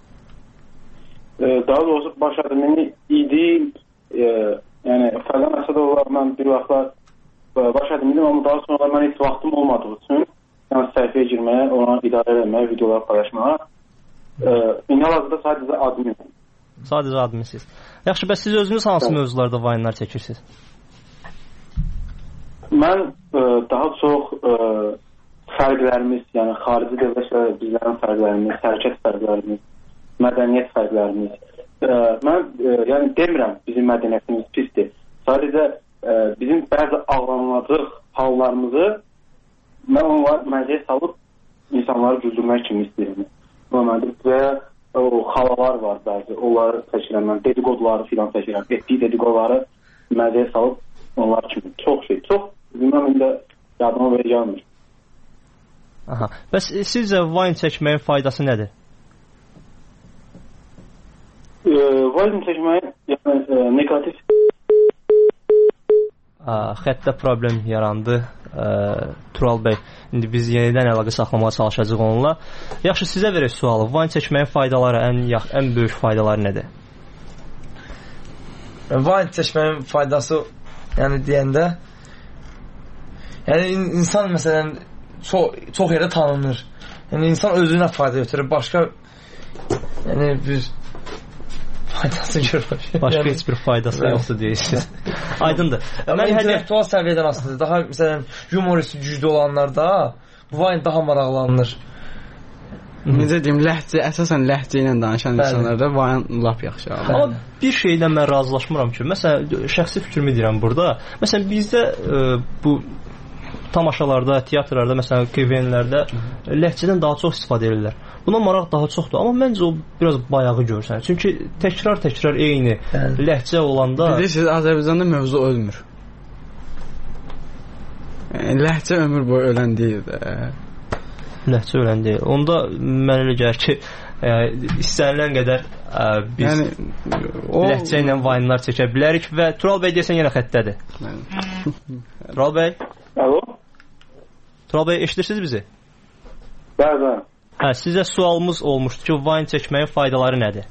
Speaker 15: Daha doğrusu baş admini idi. Yəni Fərqan Əsədoğlu'la bir vaxtlar baş admindim, amma daha sonra mən heç vaxtım olmadığı üçün yəni səhifəyə girməyə, ona idarə etməyə, videolar paylaşmağa indi hal-hazırda sadəcə adminim.
Speaker 1: Sadəcə adminsiniz. Yaxşı, bəs siz özünüz hansı mövzularda Vine'lar çəkirsiniz?
Speaker 15: Mən daha çox fərqlərimiz, yəni xarici dövlətlərlə bizlərin fərqlərimiz, hərəkət fərqlərimiz, mədəniyyət fərqlərimiz. Mən yəni demirəm bizim mədəniyyətimiz pisdir. Sadəcə bizim bəzi ağlanmadıq hallarımızı mən onları məzəyə salıb insanları güldürmək kimi istəyirəm. Və o xalalar var bəzi, onları çəkirəm mən, dedikoduları filan çəkirəm. Etdiyi dedikoduları məzəyə salıb onlar kimi çox şey, çox bilməm indi yadıma belə gəlmir.
Speaker 1: Aha. Bəs sizcə Vine çəkməyin faydası nədir?
Speaker 15: Vine çəkməyin yəni negativ
Speaker 1: xəttdə problem yarandı. Tural bəy, indi biz yenidən əlaqə saxlamağa çalışacağıq onunla. Yaxşı, sizə verək sualı. Vine çəkməyin faydaları, ən böyük faydaları nədir?
Speaker 2: Vine çəkməyin faydası yəni deyəndə yəni insan məsələn çox yerdə tanınır. Yəni insan özünə fayda götürür. Başqa yəni bir faydası görmür.
Speaker 1: Başqa heç bir faydası yoxdur deyirsiniz. Aydındır.
Speaker 2: Mən intellektual səviyyədən aslında daha məsələn humorist güclü olanlarda bu Vine daha maraqlanır.
Speaker 3: Necə deyim, əsasən ləhcə ilə danışan insanlarda Vine lap yaxşı.
Speaker 1: Amma bir şeylə mən razılaşmıram ki, məsələn, şəxsi fikrimi deyirəm burada. Məsələn, bizdə bu tamaşalarda, teatrlarda, məsələn, KVN-lərdə ləhcədən daha çox istifadə edirlər. Buna maraq daha çoxdur, amma məncə o biraz bayağı görsənir. Çünki təkrar eyni ləhcə olanda...
Speaker 3: Bilirsiniz, Azərbaycanda mövzu ölmür. Ləhcə ömür boyu ölən deyil də.
Speaker 1: Ləhcə ölən deyil. Onda mən elə gəlir ki, istənilən qədər biz ləhcə ilə Vine'lar çəkə bilərik və Tural bəy deyəsən yenə xəttədir. Tural bəy?
Speaker 15: Alo?
Speaker 1: Tural bəy, eşidirsiniz bizi?
Speaker 15: Bəli.
Speaker 1: Sizə sualımız olmuşdu ki, Vine çəkməyin faydaları nədir?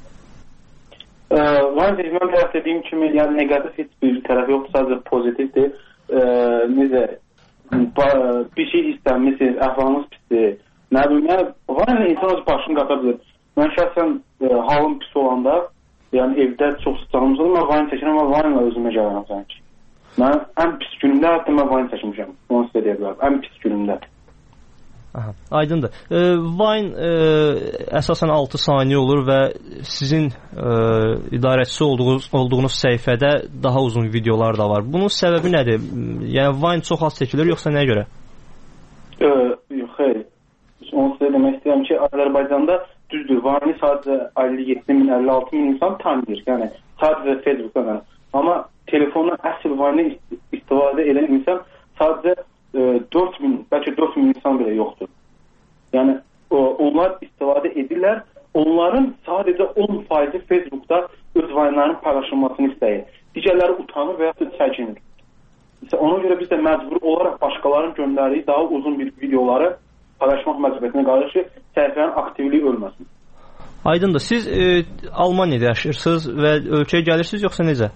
Speaker 15: Vine çəkməyin tərəf dediyim kimi, yəni negativ heç bir tərəf yoxdur, sadəcə pozitivdir. Necə? bir şey istəmisiniz, əhvalınız pisdir. Nə bilim, yəni Vine insan öz başını qata bilir. Mən şəxsən halım pis olanda, yəni evdə çox sıcağımız olur, mən Vine çəkirəm, amma Vine-la özümə gəlirəm sanki. Mən ən pis günümdə hətta mən Vine çəkmişəm. Onu sizə deyə bilərəm. Ən pis günümdə.
Speaker 1: Aha, aydındır. Vine əsasən 6 saniyə olur və sizin idarəçisi olduğunuz səhifədə daha uzun videolar da var. Bunun səbəbi nədir? Yəni Vine çox az çəkilir, yoxsa nəyə görə?
Speaker 15: Yox, xeyr. Onu sizə demək istəyirəm ki, Azərbaycanda düzdür, Vine-i sadəcə 57 min, 56 min insan tanıyır. Yəni sadəcə Facebookdan. Amma telefonla əsl Vine-i istifadə edən insan sadəcə 4 min, bəlkə 4 min insan belə yoxdur. Yəni onlar istifadə edirlər. Onların sadəcə 10% Facebookda öz Vine-ların paylaşılmasını istəyir. Digərləri utanır və ya da çəkinir. Ona görə biz də məcbur olaraq başqalarının göndərdiyi daha uzun bir videoları paylaşmaq məcburiyyətinə qalır ki, səhifənin aktivliyi ölməsin.
Speaker 1: Aydındır. Siz Almaniyada yaşayırsınız və ölkəyə gəlirsiniz, yoxsa necə?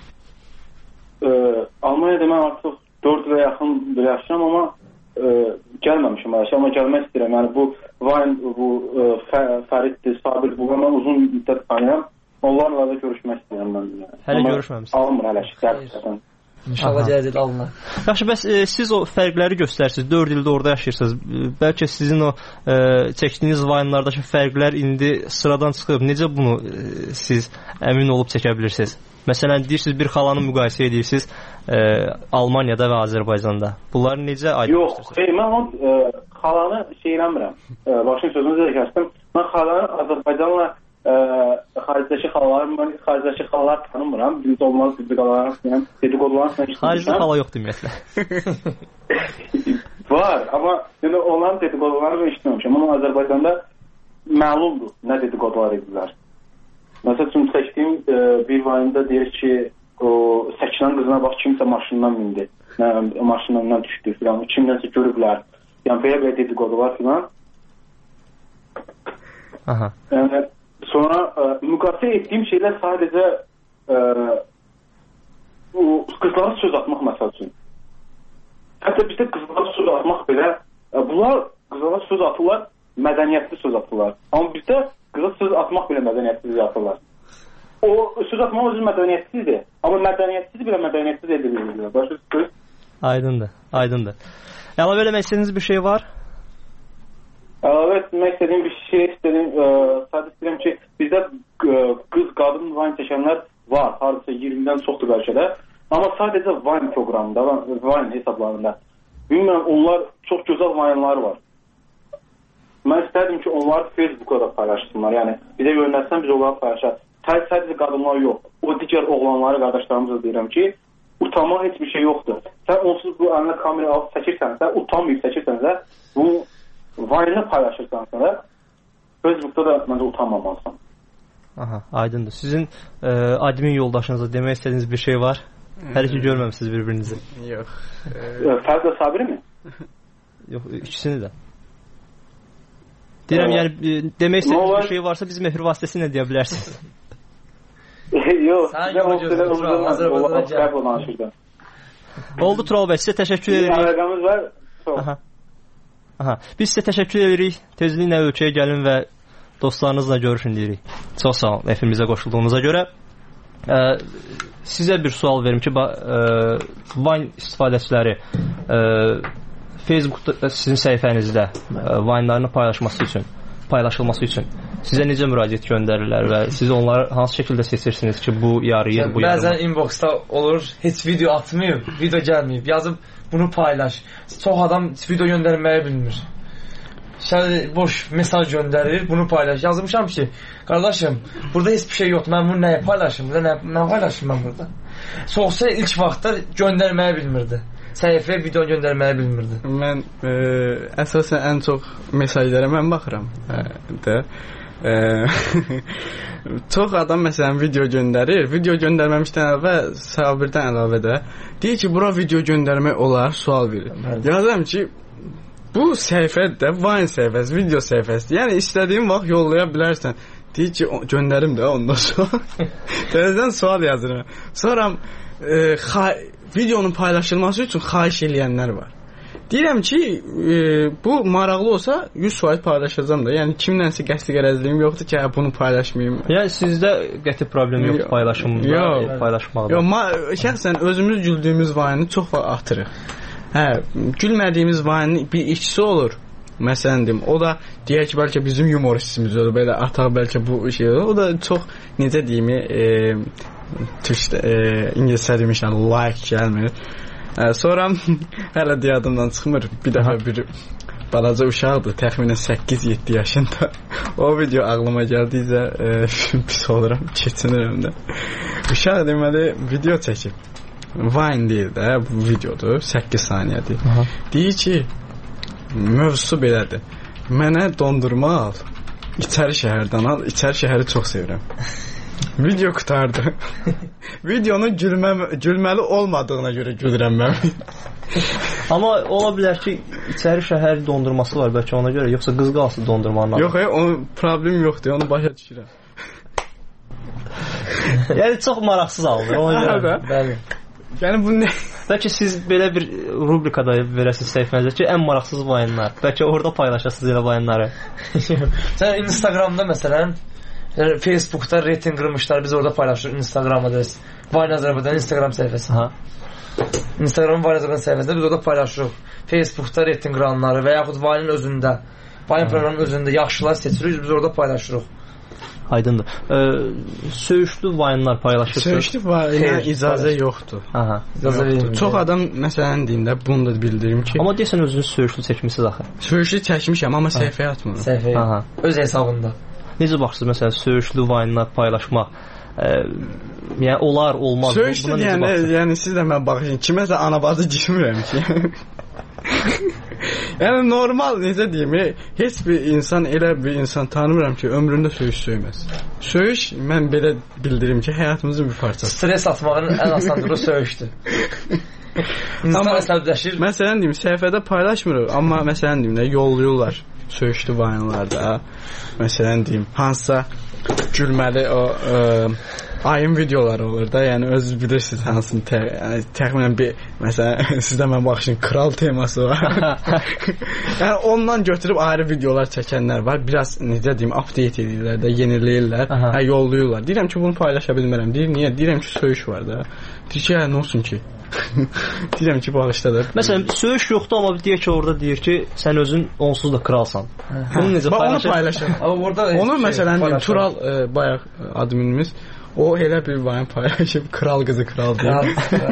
Speaker 15: Almaniyada mən artıq 4 ilə yaxın belə yaşayıram, amma gəlməmişim. Amma gəlmək istəyirəm. Yəni bu Vine, bu Fəriddir, Sabir, bu mən uzun müddət tanıyam. Onlarla da görüşmək istəyirəm mən.
Speaker 1: Hələ görüşməmisiniz?
Speaker 15: Alınmır hələ ki.
Speaker 2: İnşallah gələcək alınır.
Speaker 1: Yaxşı, bəs siz o fərqləri göstərsiniz. 4 ildə orada yaşayırsınız. Bəlkə sizin o çəkdiyiniz Vine-lardakı fərqlər indi sıradan çıxıb. Necə bunu siz əmin olub çəkə bilirsiniz? Məsələn, deyirsiniz bir xalanı müqayisə edirsiniz Almaniyada və Azərbaycanda. Bunları necə aydın
Speaker 15: göstərsiniz? Yox, xeyr, mən o xalanı eləmirəm. Başın sözünüzü də kəsdim. Mən xalanı Azərbaycanla xaricdəki xalaları tanımıram. Biz olmaz dedikodularını
Speaker 1: xaricdə xala yoxdur ümumiyyətlə.
Speaker 15: Var, amma onların dedikodularını mən işləməmişəm. Amma Azərbaycanda məlumdur nə dedikodular edirlər. Məsəl üçün çəkdiyim bir Vine-da deyir ki, o Səkinən qızına bax, kimsə maşından mindi, maşından düşdü filan, kimdənsə görüblər. Yəni belə dedikodular filan.
Speaker 1: Aha.
Speaker 15: Yəni sonra müqayisə etdiyim şeylər sadəcə qızlara söz atmaq məsəl üçün. Hətta bizdə qızlara söz atmaq belə, bunlar qızlara söz atırlar, mədəniyyətli söz atırlar. Amma bizdə qıza söz atmaq belə mədəniyyətsiz atırlar. O söz atmaq özü mədəniyyətsizdir. Amma mədəniyyətsiz belə mədəniyyətsiz edilir. Başa düşdünüz?
Speaker 1: Aydındır, aydındır. Əlavə eləmək istədiyiniz bir şey var?
Speaker 15: Əlavə etmək istədiyim bir şey sadəcə istəyirəm ki, bizdə qız, qadın Vine çəkənlər var. Hardasa 20-dən çoxdur bəlkə də. Amma sadəcə Vine proqramında, Vine hesablarında. Bilmirəm, onlar çox gözəl Vine-lar var. Mən istərdim ki, onları Facebook'a da paylaşsınlar. Yəni, bizə yönəlsən biz onları paylaşaq. Sadəcə qadınlar yox. O digər oğlanları, qardaşlarımıza deyirəm ki, utanmaq heç bir şey yoxdur. Sən onsuz bu əlinə kamera alıb çəkirsənsə, utanmayıb çəkirsənsə, bu Vine-ı paylaşırsansə da, Facebook'da da məncə utanmamalısan.
Speaker 1: Aha, aydındır. Sizin admin yoldaşınıza demək istədiyiniz bir şey var? Hələ ki görməmişsiniz bir-birinizi.
Speaker 3: Yox.
Speaker 15: Fərzlə Sabiri mi?
Speaker 1: Yox, ikisini də. Deyirəm, yəni demək istədiyiniz bir şey varsa bizim efir vasitəsilə deyə bilərsiniz.
Speaker 15: Yox,
Speaker 1: oldu Tural bəy, sizə təşəkkür edirik.
Speaker 15: Əlaqəmiz var.
Speaker 1: Aha. Biz sizə təşəkkür edirik. Tezliklə ölkəyə gəlin və dostlarınızla görüşün deyirik. Çox sağ olun efimizə qoşulduğunuza görə. Sizə bir sual verim ki, Vine istifadəçiləri Facebookda sizin səhifənizdə Vine-larını paylaşılması üçün sizə necə müraciət göndərirlər və siz onları hansı şəkildə seçirsiniz ki, bu yarıyır, bu yarımır?
Speaker 2: Bəzən inboxda olur, heç video atmayıb, video gəlməyib, yazıb bunu paylaş. Çox adam video göndərməyi bilmir. Boş mesaj göndərir, bunu paylaş. Yazmışam ki, qardaşım, burada heç bir şey yoxdur, mən bunu nəyə paylaşım? Nə paylaşım mən burada? Çoxsa ilk vaxtda göndərməyi bilmirdi. Səhifəyə video göndərməyi bilmirdi.
Speaker 3: Mən əsasən ən çox mesajlara mən baxıram. Çox adam məsələn video göndərir. Video göndərməmişdən əvvəl Sabirdən əlavə də deyir ki, bura video göndərmək olar, sual verir. Yazıram ki, bu səhifədə Vine səhifəsi, video səhifəsidir. Yəni istədiyin vaxt yollaya bilərsən. Deyir ki, göndərim də ondan sonra. Təzədən sual yazıram. Sonra videonun paylaşılması üçün xahiş eləyənlər var. Deyirəm ki, bu maraqlı olsa 100% paylaşacağam da. Yəni kimlənsə qəsdi qərəzliyim yoxdur ki, bunu paylaşmayım.
Speaker 1: Yəni sizdə qəti problem yoxdur paylaşımda, paylaşmaqda.
Speaker 3: Yox, şəxsən özümüz güldüyümüz vayını çox vaxt atırıq. Hə, gülmədiyimiz vayının bir ikisi olur. Məsələn deyim, o da deyək ki, bəlkə bizim humoristimiz olur, belə ataq bəlkə bu şey olur. O da çox necə deyimi, ingiliscə demişəm, like gəlmir. Sonra hələ yadımdan çıxmır. Bir dəfə bir balaca uşaqdır, təxminən 8-7 yaşında. O video ağlıma gəldiycə pis oluram, keçinirəm də. Uşaq deməli video çəkib. Vine deyil də, bu videodur, 8 saniyədir. Deyir ki, mövzusu belədir. Mənə dondurma al, İçəri şəhərdən al, İçəri şəhəri çox sevirəm. Video qutardı. Videonun gülməli olmadığına görə gülürəm mən.
Speaker 1: Amma ola bilər ki, İçəri şəhər dondurması var bəlkə ona görə, yoxsa qız qalsın dondurmanın.
Speaker 3: Yox, onun problem yoxdur, onu başa düşürəm.
Speaker 1: Yəni çox maraqsız alınır ona görə.
Speaker 3: Bəli. Yəni bu nə?
Speaker 1: Bəlkə siz belə bir rubrikada verəsiniz səhifənizdə ki, ən maraqsız vayınlar. Bəlkə orada paylaşasınız elə vayınları.
Speaker 2: Sən Instagramda məsələn, Facebookda reyting qırmışlar, biz orada paylaşırıq Instagram adresi. Vayne Azərbaycan Instagram səhifəsi. Instagram Vayne Azərbaycan səhifəsində biz orada paylaşırıq. Facebookda reyting qıranları və yaxud Vayne'ın özündə, Vayne proqramının özündə yaxşılar seçirik, biz orada paylaşırıq.
Speaker 1: Aydındır. Söyüşlü vayınlar paylaşırsınız.
Speaker 3: Söyüşlü vayına icazə yoxdur.
Speaker 1: İcazə verilmir.
Speaker 3: Çox adam məsələn deyində bunu da bildirim ki.
Speaker 1: Amma deyəsən özünüz söyüşlü çəkmisiniz axı.
Speaker 3: Söyüşlü çəkmişəm, amma səhifəyə atmıram.
Speaker 2: Səhifəyə. Öz hesabında.
Speaker 1: Necə baxırsınız məsələn söyüşlü vayınlar paylaşmaq? Yəni olar, olmaz.
Speaker 3: Söyüşlü yəni siz də mən baxın, kiməsə anabazı girmirəm ki. Yəni normal necə deyim, heç bir insan elə bir insan tanımıram ki, ömründə söyüş söyməz. Söyüş mən belə bildirim ki, həyatımızın bir parçası.
Speaker 2: Stres atmağın ən asanlığı söyüşdür. İnsan əsəbləşir.
Speaker 3: Məsələn deyim, səhifədə paylaşmırıq, amma məsələn deyim də yollayırlar söyüşlü vayınlarda. Məsələn deyim, hansısa gülməli o ayın videoları olur da, yəni özünüz bilirsiniz hansını təxminən bir, məsələn sizdə mən baxışın kral teması var. Yəni ondan götürüb ayrı videolar çəkənlər var, biraz necə deyim update edirlər də, yeniləyirlər, yollayırlar. Deyirəm ki bunu paylaşa bilmərəm, niyə? Deyirəm ki söyüş var da. Deyir ki nə olsun ki? Deyirəm ki bağışladır.
Speaker 1: Məsələn söyüş yoxdur, amma deyək ki orada deyir ki sən özün onsuz da kralsan. Bunu necə
Speaker 3: paylaşır? Onu məsələn Tural bayaq adminimiz o elə bir vayın paylaşıb, kral qızı kral deyib.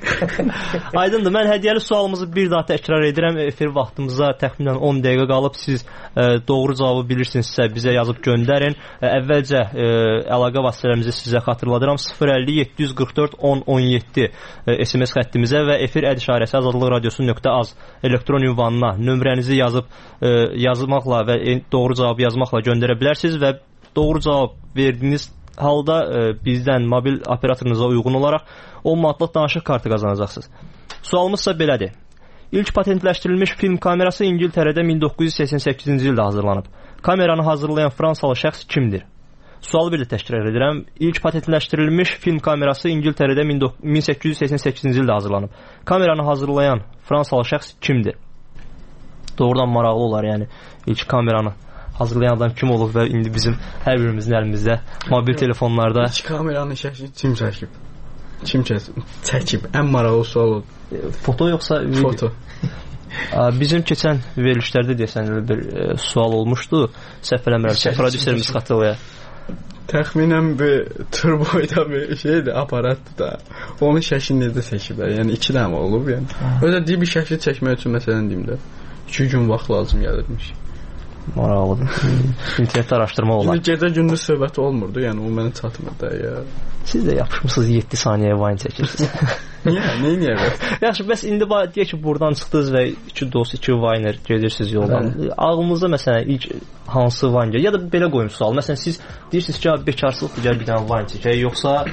Speaker 1: Aydındır, mən hədiyyəli sualımızı bir daha təkrar edirəm. Efir vaxtımıza təxminən 10 dəqiqə qalıb. Siz doğru cavabı bilirsinizsə bizə yazıb göndərin. Əvvəlcə əlaqə vasitələrimizi sizə xatırladıram. 050-744-10-17 SMS xəttimizə və efir@azadlıqradiosu.az elektron ünvanına nömrənizi yazmaqla və doğru cavabı yazmaqla göndərə bilərsiniz və doğru cavab verdiyiniz halda bizdən mobil operatorunuza uyğun olaraq 10 manatlıq danışıq kartı qazanacaqsınız. Sualımız isə belədir. İlk patentləşdirilmiş film kamerası İngiltərədə 1988-ci ildə hazırlanıb. Kameranı hazırlayan Fransalı şəxs kimdir? Sualı bir də təkrar edirəm. İlk patentləşdirilmiş film kamerası İngiltərədə 1888-ci ildə hazırlanıb. Kameranı hazırlayan Fransalı şəxs kimdir? Doğrudan maraqlı olar, yəni ilk kameranı hazırlayan adam kim olub və indi bizim hər birimizin əlimizdə mobil telefonlarda
Speaker 3: ilk kameranın şəklini kim çəkib? Kim çəkib? Ən maraqlı sual oldu.
Speaker 1: Foto yoxsa video?
Speaker 3: Foto.
Speaker 1: Bizim keçən verilişlərdə deyəsən bir sual olmuşdu. Səhv eləmirəmsə prodüserimiz Xatılaya.
Speaker 3: Təxminən bir turboyda bir şeydir, aparatdır da. Onun şəklini necə çəkiblər? Yəni 2 dənə olub yəni. Özə deyib bir şəkli çəkmək üçün məsələn deyim də 2 gün vaxt lazım gəlirmiş.
Speaker 1: Maraqlıdır. İnternetdə araşdırma olar.
Speaker 3: Gecə gündüz söhbəti olmurdu, yəni o mənə çatmır da ya.
Speaker 1: Siz də yapışmısınız 7 saniyəyə vayın çəkirsiniz.
Speaker 3: Niyə?
Speaker 1: Yaxşı, bəs indi deyək ki buradan çıxdınız və 2 dost, 2 vayner gedirsiniz yoldan. Ağlınızda məsələn ilk hansı vayın gəlir? Ya da belə qoyum sual. Məsələn siz deyirsiniz ki, bekarçılıqdır, gəl bir dənə vayın çəkək, yoxsa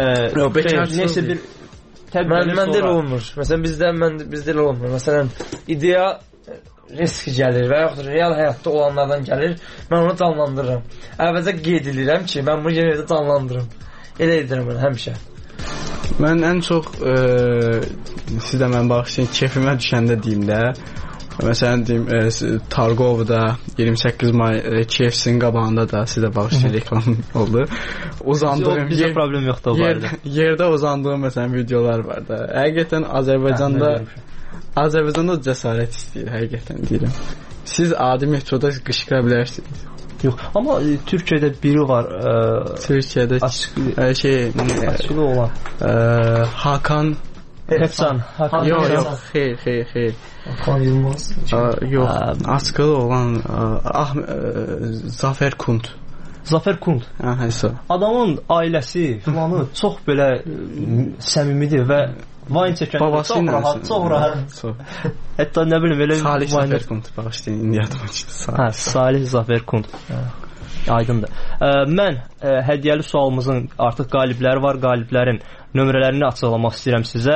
Speaker 1: nəsə bir
Speaker 2: məndə elə olmur. Məsələn bizdə elə olmur. Məsələn ideya risk gəlir və yaxud real həyatda olanlardan gəlir, mən onu canlandırıram. Əvvəlcə qeyd edirəm ki, mən bunu yenə də canlandırım. Elə edirəm mən həmişə.
Speaker 3: Mən ən çox siz də mən bağışlayın, keyfimə düşəndə deyim də. Məsələn deyim, Targovda 28 may KFC-nin qabağında da sizə bağışlayın reklam oldu. Uzandığım
Speaker 1: bizə problem yoxdur o barədə.
Speaker 3: Yerdə uzandığım məsələn videolar var da. Həqiqətən Azərbaycanda cəsarət istəyir, həqiqətən deyirəm. Siz adi metroda qışqıra bilərsiniz.
Speaker 1: Yox, amma Türkiyədə biri var.
Speaker 3: Türkiyədə
Speaker 1: açılı olan.
Speaker 3: Hakan
Speaker 1: Hepsan.
Speaker 3: Yox, xeyr.
Speaker 1: Hakan Yılmaz.
Speaker 3: Yox, açıqlı olan Zafer Kunt.
Speaker 1: Zafer Kunt. Adamın ailəsi filanı çox belə səmimidir və Vine çəkəndə çox rahat. Hətta nə bilim elə
Speaker 3: Salih Zafer Kunt bağışlayın, indi yadıma çıxdı.
Speaker 1: Salih Zafer Kunt. Aydındır. Mən hədiyyəli sualımızın artıq qalibləri var. Qaliblərin nömrələrini açıqlamaq istəyirəm sizə.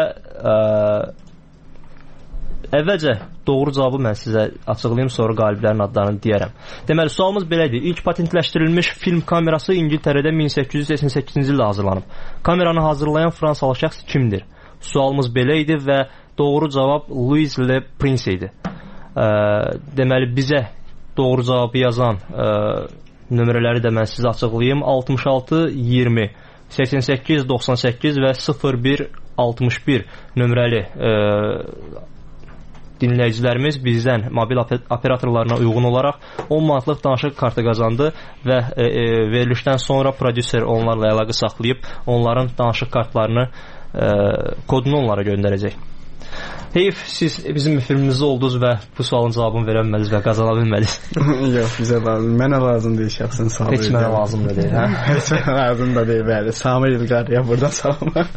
Speaker 1: Əvvəlcə doğru cavabı mən sizə açıqlayım, sonra qaliblərin adlarını deyərəm. Deməli, sualımız belədir. İlk patentləşdirilmiş film kamerası İngiltərədə 1888-ci ildə hazırlanıb. Kameranı hazırlayan fransalı şəxs kimdir? Sualımız belə idi və doğru cavab Louis Le Prince idi. Deməli, bizə doğru cavabı yazan nömrələri də mən sizə açıqlayayım. 66 20 88 98 və 01 61 nömrəli dinləyicilərimiz bizdən mobil operatorlarına uyğun olaraq 10 manatlıq danışıq kartı qazandı və verilişdən sonra prodüser onlarla əlaqə saxlayıb onların danışıq kartlarını kodunu onlara göndərəcək. Heyf, siz bizim filmimizdə oldunuz və bu sualın cavabını verə bilmədiniz və qazana bilmədiniz.
Speaker 3: Yox, bizə lazım. Mənə lazım deyil şəxsən.
Speaker 1: Heç mənə lazım da deyil, hə?
Speaker 3: Heç mənə lazım da deyil, bəli. Sami İlqarıya buradan salam.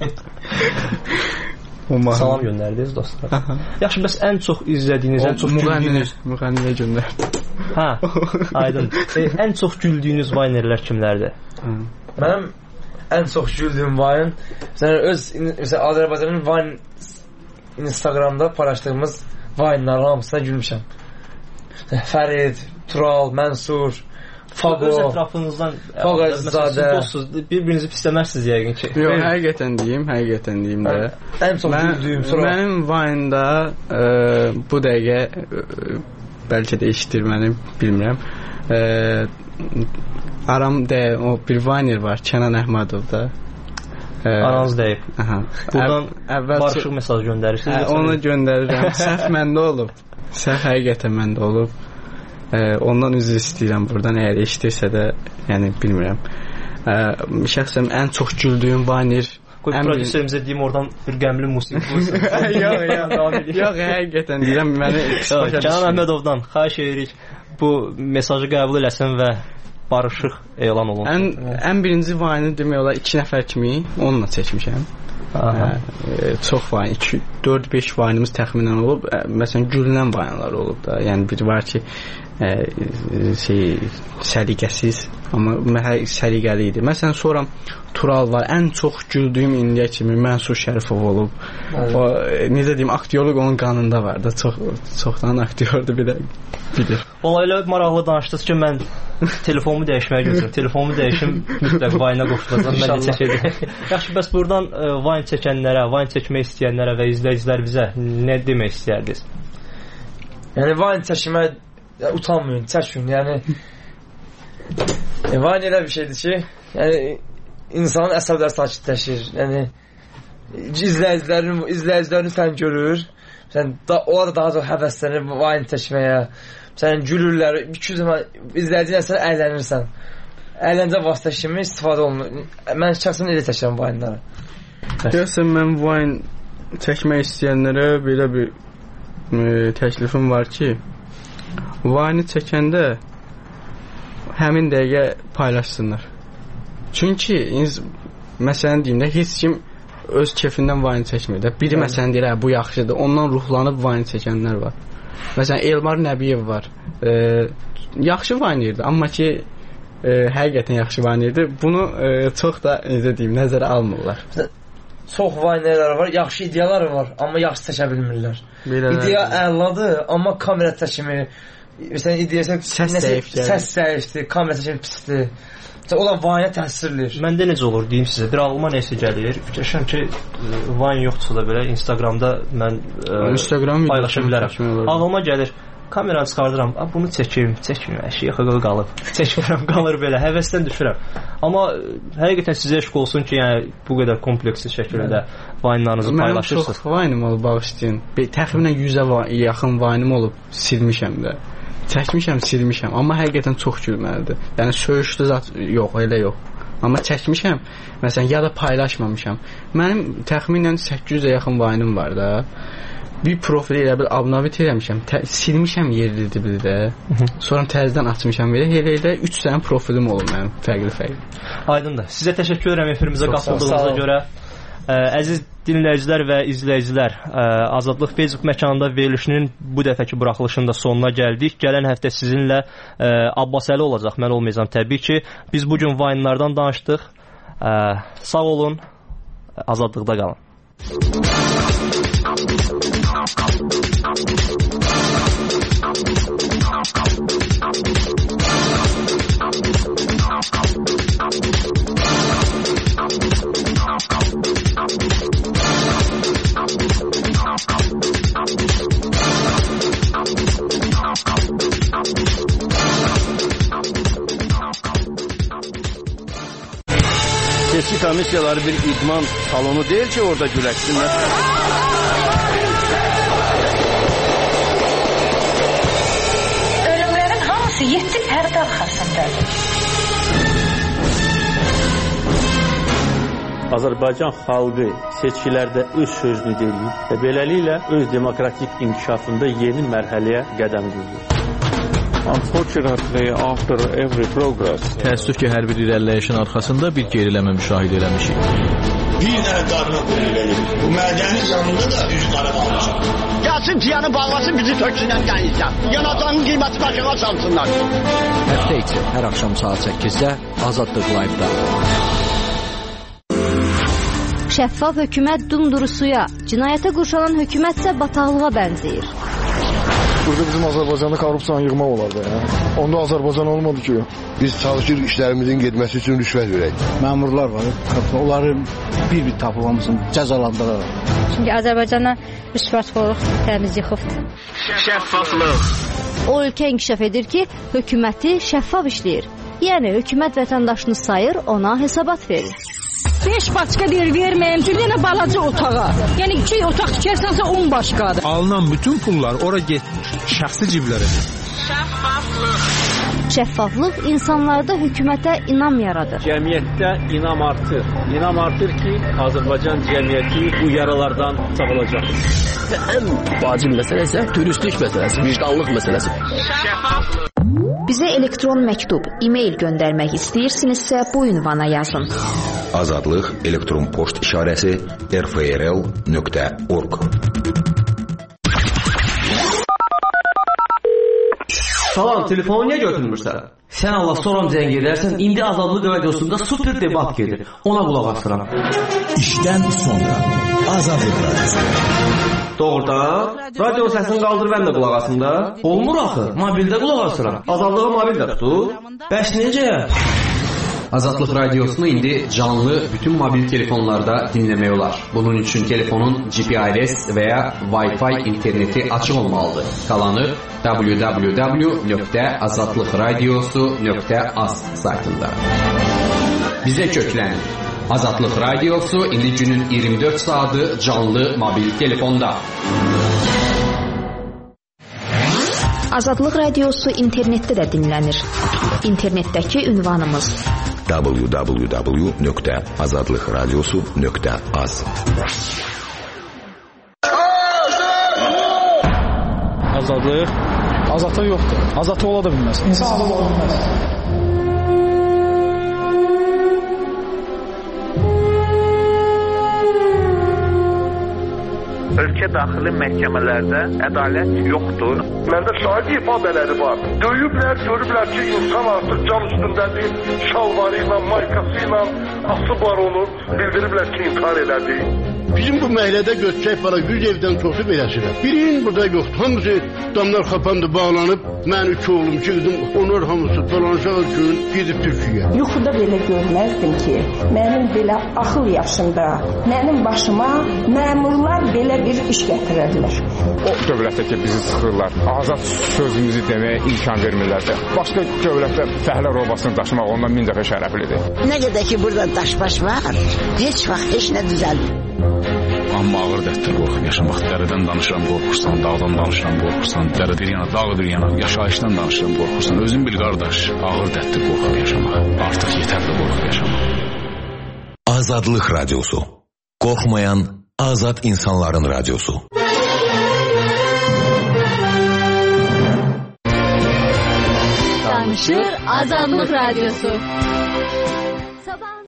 Speaker 1: Salam göndərdiniz dostlar. Yaxşı, bəs ən çox izlədiyiniz, ən çox güldüyünüz...
Speaker 3: Müğənniyə göndərdim.
Speaker 1: Hə, aydın. Ən çox güldüyünüz Vaynerlər kimlərdir?
Speaker 2: Mənim ən çox güldüyüm Vayne, mesela Azərbaycanın Vayne Instagramda paylaşdığımız Vayne'ların hamısına gülmüşəm. Fərid, Tural, Mənsur, Fago,
Speaker 1: öz ətrafınızdan dostsuz, bir-birinizi pisləmərsiniz yəqin ki.
Speaker 3: Yox, həqiqətən deyim də.
Speaker 2: Ən çox güldüyüm Tural.
Speaker 3: Mənim Vayne'da bu dəqiqə bəlkə də eşitir məni, bilmirəm. Aramda o bir Vayner var, Kənan Əhmədov da.
Speaker 1: Aranız deyib. Buradan barışıq mesaj göndərirsiniz.
Speaker 3: Onu göndərirəm. Səhv məndə olub. Səhv həqiqətən məndə olub. Ondan üzr istəyirəm buradan, əgər eşidirsə də, yəni bilmirəm. Şəxsən ən çox güldüyüm Vayner.
Speaker 1: Qoy prodüserimizə deyim, oradan bir qəmli musiqi qoysun.
Speaker 3: Yox, həqiqətən deyirəm, məni
Speaker 1: Kənan Əhmədovdan xahiş edirik bu mesajı qəbul eləsin və barışıq elan olunsun.
Speaker 3: Ən birinci Vayne'ı demək olar 2 nəfər kimi onunla çəkmişəm. Çox Vayne, 4-5 Vayne'ımız təxminən olub. Məsələn, gülünən Vayne'lar olub da. Yəni bir var ki, səliqəsiz, amma səliqəli idi. Məsələn, sonra Tural var. Ən çox güldüyüm indiyə kimi Mənsur Şərifov olub. O, necə deyim, aktyorluq onun qanında var da. Çoxdan aktyordur, bir də bilir.
Speaker 1: Olayla maraqlı danışdınız ki, mən telefonumu dəyişməyə götürüm. Telefonumu dəyişim, mütləq Vayne'a qoşulacam. Mən neçə şeydir. Yaxşı, bəs buradan Vayne çəkənlərə, Vayne çəkmək istəyənlərə və izləyicilər bizə nə demək istəyərdiniz?
Speaker 2: Yəni, Vayne çəkmək utanmayın, çəkin. Yəni, Vayne elə bir şeydir ki, yəni, insanın əsəbləri sakitləşir. Yəni, izləyicilərini sən görür. Onlar daha çox həvəslənir Vayne çəkməyə. Sən gülürlər, 200 zaman izləyicilər sən əylənirsən. Əyləncə vasitə kimi istifadə olunur. Mən şəxsən elə çəkirəm Vayne'ları.
Speaker 3: Görsən, mən Vayne çəkmək istəyənlərə belə bir təklifim var ki, Vayne çəkəndə həmin dəqiqə paylaşsınlar. Çünki məsələn deyim də, heç kim öz kefindən Vayne çəkmir də. Biri məsələn deyir, bu yaxşıdır, ondan ruhlanıb Vayne çəkənlər var. Məsələn, Elmar Nəbiyev var. Yaxşı Vaynerdir, amma ki həqiqətən yaxşı Vaynerdir. Bunu çox da necə deyim, nəzərə almırlar.
Speaker 2: Çox Vaynerlər var, yaxşı ideyalar var, amma yaxşı çəkə bilmirlər. İdeya əladır, amma kamera çəkimi, məsələn, ideya səs zəifdir, kamera çəkimi pisdir. Olan Vine-ə təsir eləyir.
Speaker 1: Məndə necə olur deyim sizə. Bir ağlıma nəsə gəlir. Fikirləşirəm ki, Vine yoxdursa da belə Instagramda mən paylaşa bilərəm. Ağlıma gəlir. Kameranı çıxardıram. Bunu çəkim, əşiyə qalıb. Çəkmirəm, qalır belə. Həvəsdən düşürəm. Amma həqiqətən sizə eşq olsun ki, yəni bu qədər kompleksli şəkildə Vine-larınızı paylaşırsınız.
Speaker 3: Mənim çox Vine-im olub, bağışlayın. Təxminən 100-ə yaxın Vine-im olub, silmişəm də. Çəkmişəm, silmişəm. Amma həqiqətən çox gülməlidir. Yəni söyüşlü zat yox, elə yox. Amma çəkmişəm, məsələn, ya da paylaşmamışam. Mənim təxminən 800-ə yaxın Vine-im var da. Bir profili elə bir abunavit eləmişəm, silmişəm yerlidir bir də. Sonra təzədən açmışam elə 3 dənə profilim olub mənim, fərqli.
Speaker 1: Aydındır. Sizə təşəkkür edirəm efirimizə qatıldığınıza görə. Əziz dinləyicilər və izləyicilər, Azadlıq Facebook məkanında verilişinin bu dəfəki buraxılışında sonuna gəldik. Gələn həftə sizinlə Abbasəli olacaq, mən olmayacağam təbii ki. Biz bugün Vine-lardan danışdıq. Sağ olun, azadlıqda qalın.
Speaker 16: Seçki komissiyaları bir idman salonu değil ki orada güləşsinlər.
Speaker 17: Ölümlərin hamısı 7 pərdə arxasındadır.
Speaker 18: Azərbaycan xalqı seçkilərdə öz sözünü deyir və beləliklə öz demokratik inkişafında yeni mərhələyə qədəm qoyur.
Speaker 19: Unfortunately, after every progress, təəssüf ki, hər bir irəliləyişin arxasında bir geriləmə müşahidə eləmişik.
Speaker 7: Bir dənə qarına qoyulur. Bu mədəni canında da üzü qara qalmışıq.
Speaker 20: Gəlsin ciyanı bağlasın, bizi töksünən qənizdən. Yanacağın qiyməti başına çalsınlar.
Speaker 21: Həftə içi hər axşam saat 8-də Azadlıq Live-da.
Speaker 22: Şəffaf hökumət dumduru suya, cinayətə qurşanan hökumətsə bataqlığa bənzəyir.
Speaker 23: Burada bizim Azərbaycanda korrupsiyanı yığmaq olardı. Onda Azərbaycan olmadı ki.
Speaker 24: Biz çalışırıq işlərimizin getməsi üçün rüşvət verək.
Speaker 25: Məmurlar var, onları bir tapılmasın, cəzalandırırlar.
Speaker 26: Çünki Azərbaycana rüşvətxorluq təmiz yıxıbdır.
Speaker 22: Şəffaflıq. O ölkə inkişaf edir ki, hökuməti şəffaf işləyir. Yəni hökumət vətəndaşını sayır, ona hesabat verir.
Speaker 27: 5 başqa deyir verməyim, bir dənə balaca otağa. Yəni 2 otaq tikərsənsə 10 başqadır.
Speaker 28: Alınan bütün pullar ora getmir, şəxsi ciblərə.
Speaker 22: Şəffaflıq insanlarda hökumətə inam yaradır.
Speaker 18: Cəmiyyətdə inam artır. İnam artır ki, Azərbaycan cəmiyyəti bu yaralardan sağalacaq.
Speaker 29: Ən vacib məsələ isə dürüstlük məsələsi, vicdanlıq məsələsi.
Speaker 22: Şəffaflıq. Bizə elektron məktub, e-mail göndərmək istəyirsinizsə bu ünvana yazın.
Speaker 30: Azadlıq elektron poçt işarəsi rfrl.org.
Speaker 31: Salam, telefonu niyə götürmürsən? Sən Allah soram zəng edərsən, indi Azadlıq radiosunda super debat gedir. Ona qulaq asıram.
Speaker 7: İşdən sonra Azadlıq radiosu.
Speaker 31: Doğrudan, radio səsini qaldır mən də qulaq asım da. Olmur axı, mobildə qulaq asıram. Azadlığı mobildə tutur. Bəs necə?
Speaker 32: Azadlıq radiosunu indi canlı bütün mobil telefonlarda dinləmək olar. Bunun üçün telefonun GPRS və ya Wi-Fi interneti açıq olmalıdır. Qalanı www.azadlıqradiosu.az saytında. Bizə köklənin. Azadlıq radiosu indi günün 24 saatı canlı mobil telefonda.
Speaker 22: Azadlıq radiosu internetdə də dinlənir. İnternetdəki ünvanımız
Speaker 30: www.azadlıqradiosu.az.
Speaker 23: Azadlıq? Azadlıq yoxdur. Azadlıq ola da bilməz. İnsanlıq ola bilməz.
Speaker 33: Ölkə daxili məhkəmələrdə ədalət yoxdur.
Speaker 23: Məndə şahid ifadələri var. Döyüblər, görüblər ki, insan artıq cam üstündədir, şalvarı ilə, maykası ilə asıblar onu, bildiriblər ki, intihar elədi.
Speaker 24: Bizim bu məhəllədə götürsək bana 100 evdən çoxu beləsidir. Birinin burada yoxdur. Hamısı damlar kapandı, bağlanıb. Mən 3 oğlum, 2 qızım, onlar hamısı dolanacaq gün gedib Türkiyə.
Speaker 2: Yuxuda belə görməzdim ki, mənim belə axıl yaşında, mənim başıma məmurlar belə bir iş gətirərlər.
Speaker 3: O dövlətdə ki, bizi sıxırlar, azad sözümüzü deməyə imkan vermirlər. Başqa dövlətdə fəhlə robasını daşımaq ondan 1000 dəfə şərəflidir.
Speaker 4: Nə qədər ki, burada daşbaş var, heç vaxt heç nə düzəlmir.
Speaker 5: Amma ağır dərddən qorxub yaşamaq. Dərədən danışıram, qorxursan, dağdan danışıram, qorxursan, dərə bir yana, dağ bir yana, yaşayışdan danışıram, qorxursan. Özün bil qardaş, ağır dərddən qorxub yaşamaq. Artıq yetərli qorxub yaşamaq.
Speaker 30: Azadlıq Radyosu. Qorxmayan azad insanların radyosu.
Speaker 22: Danışır Azadlıq Radyosu.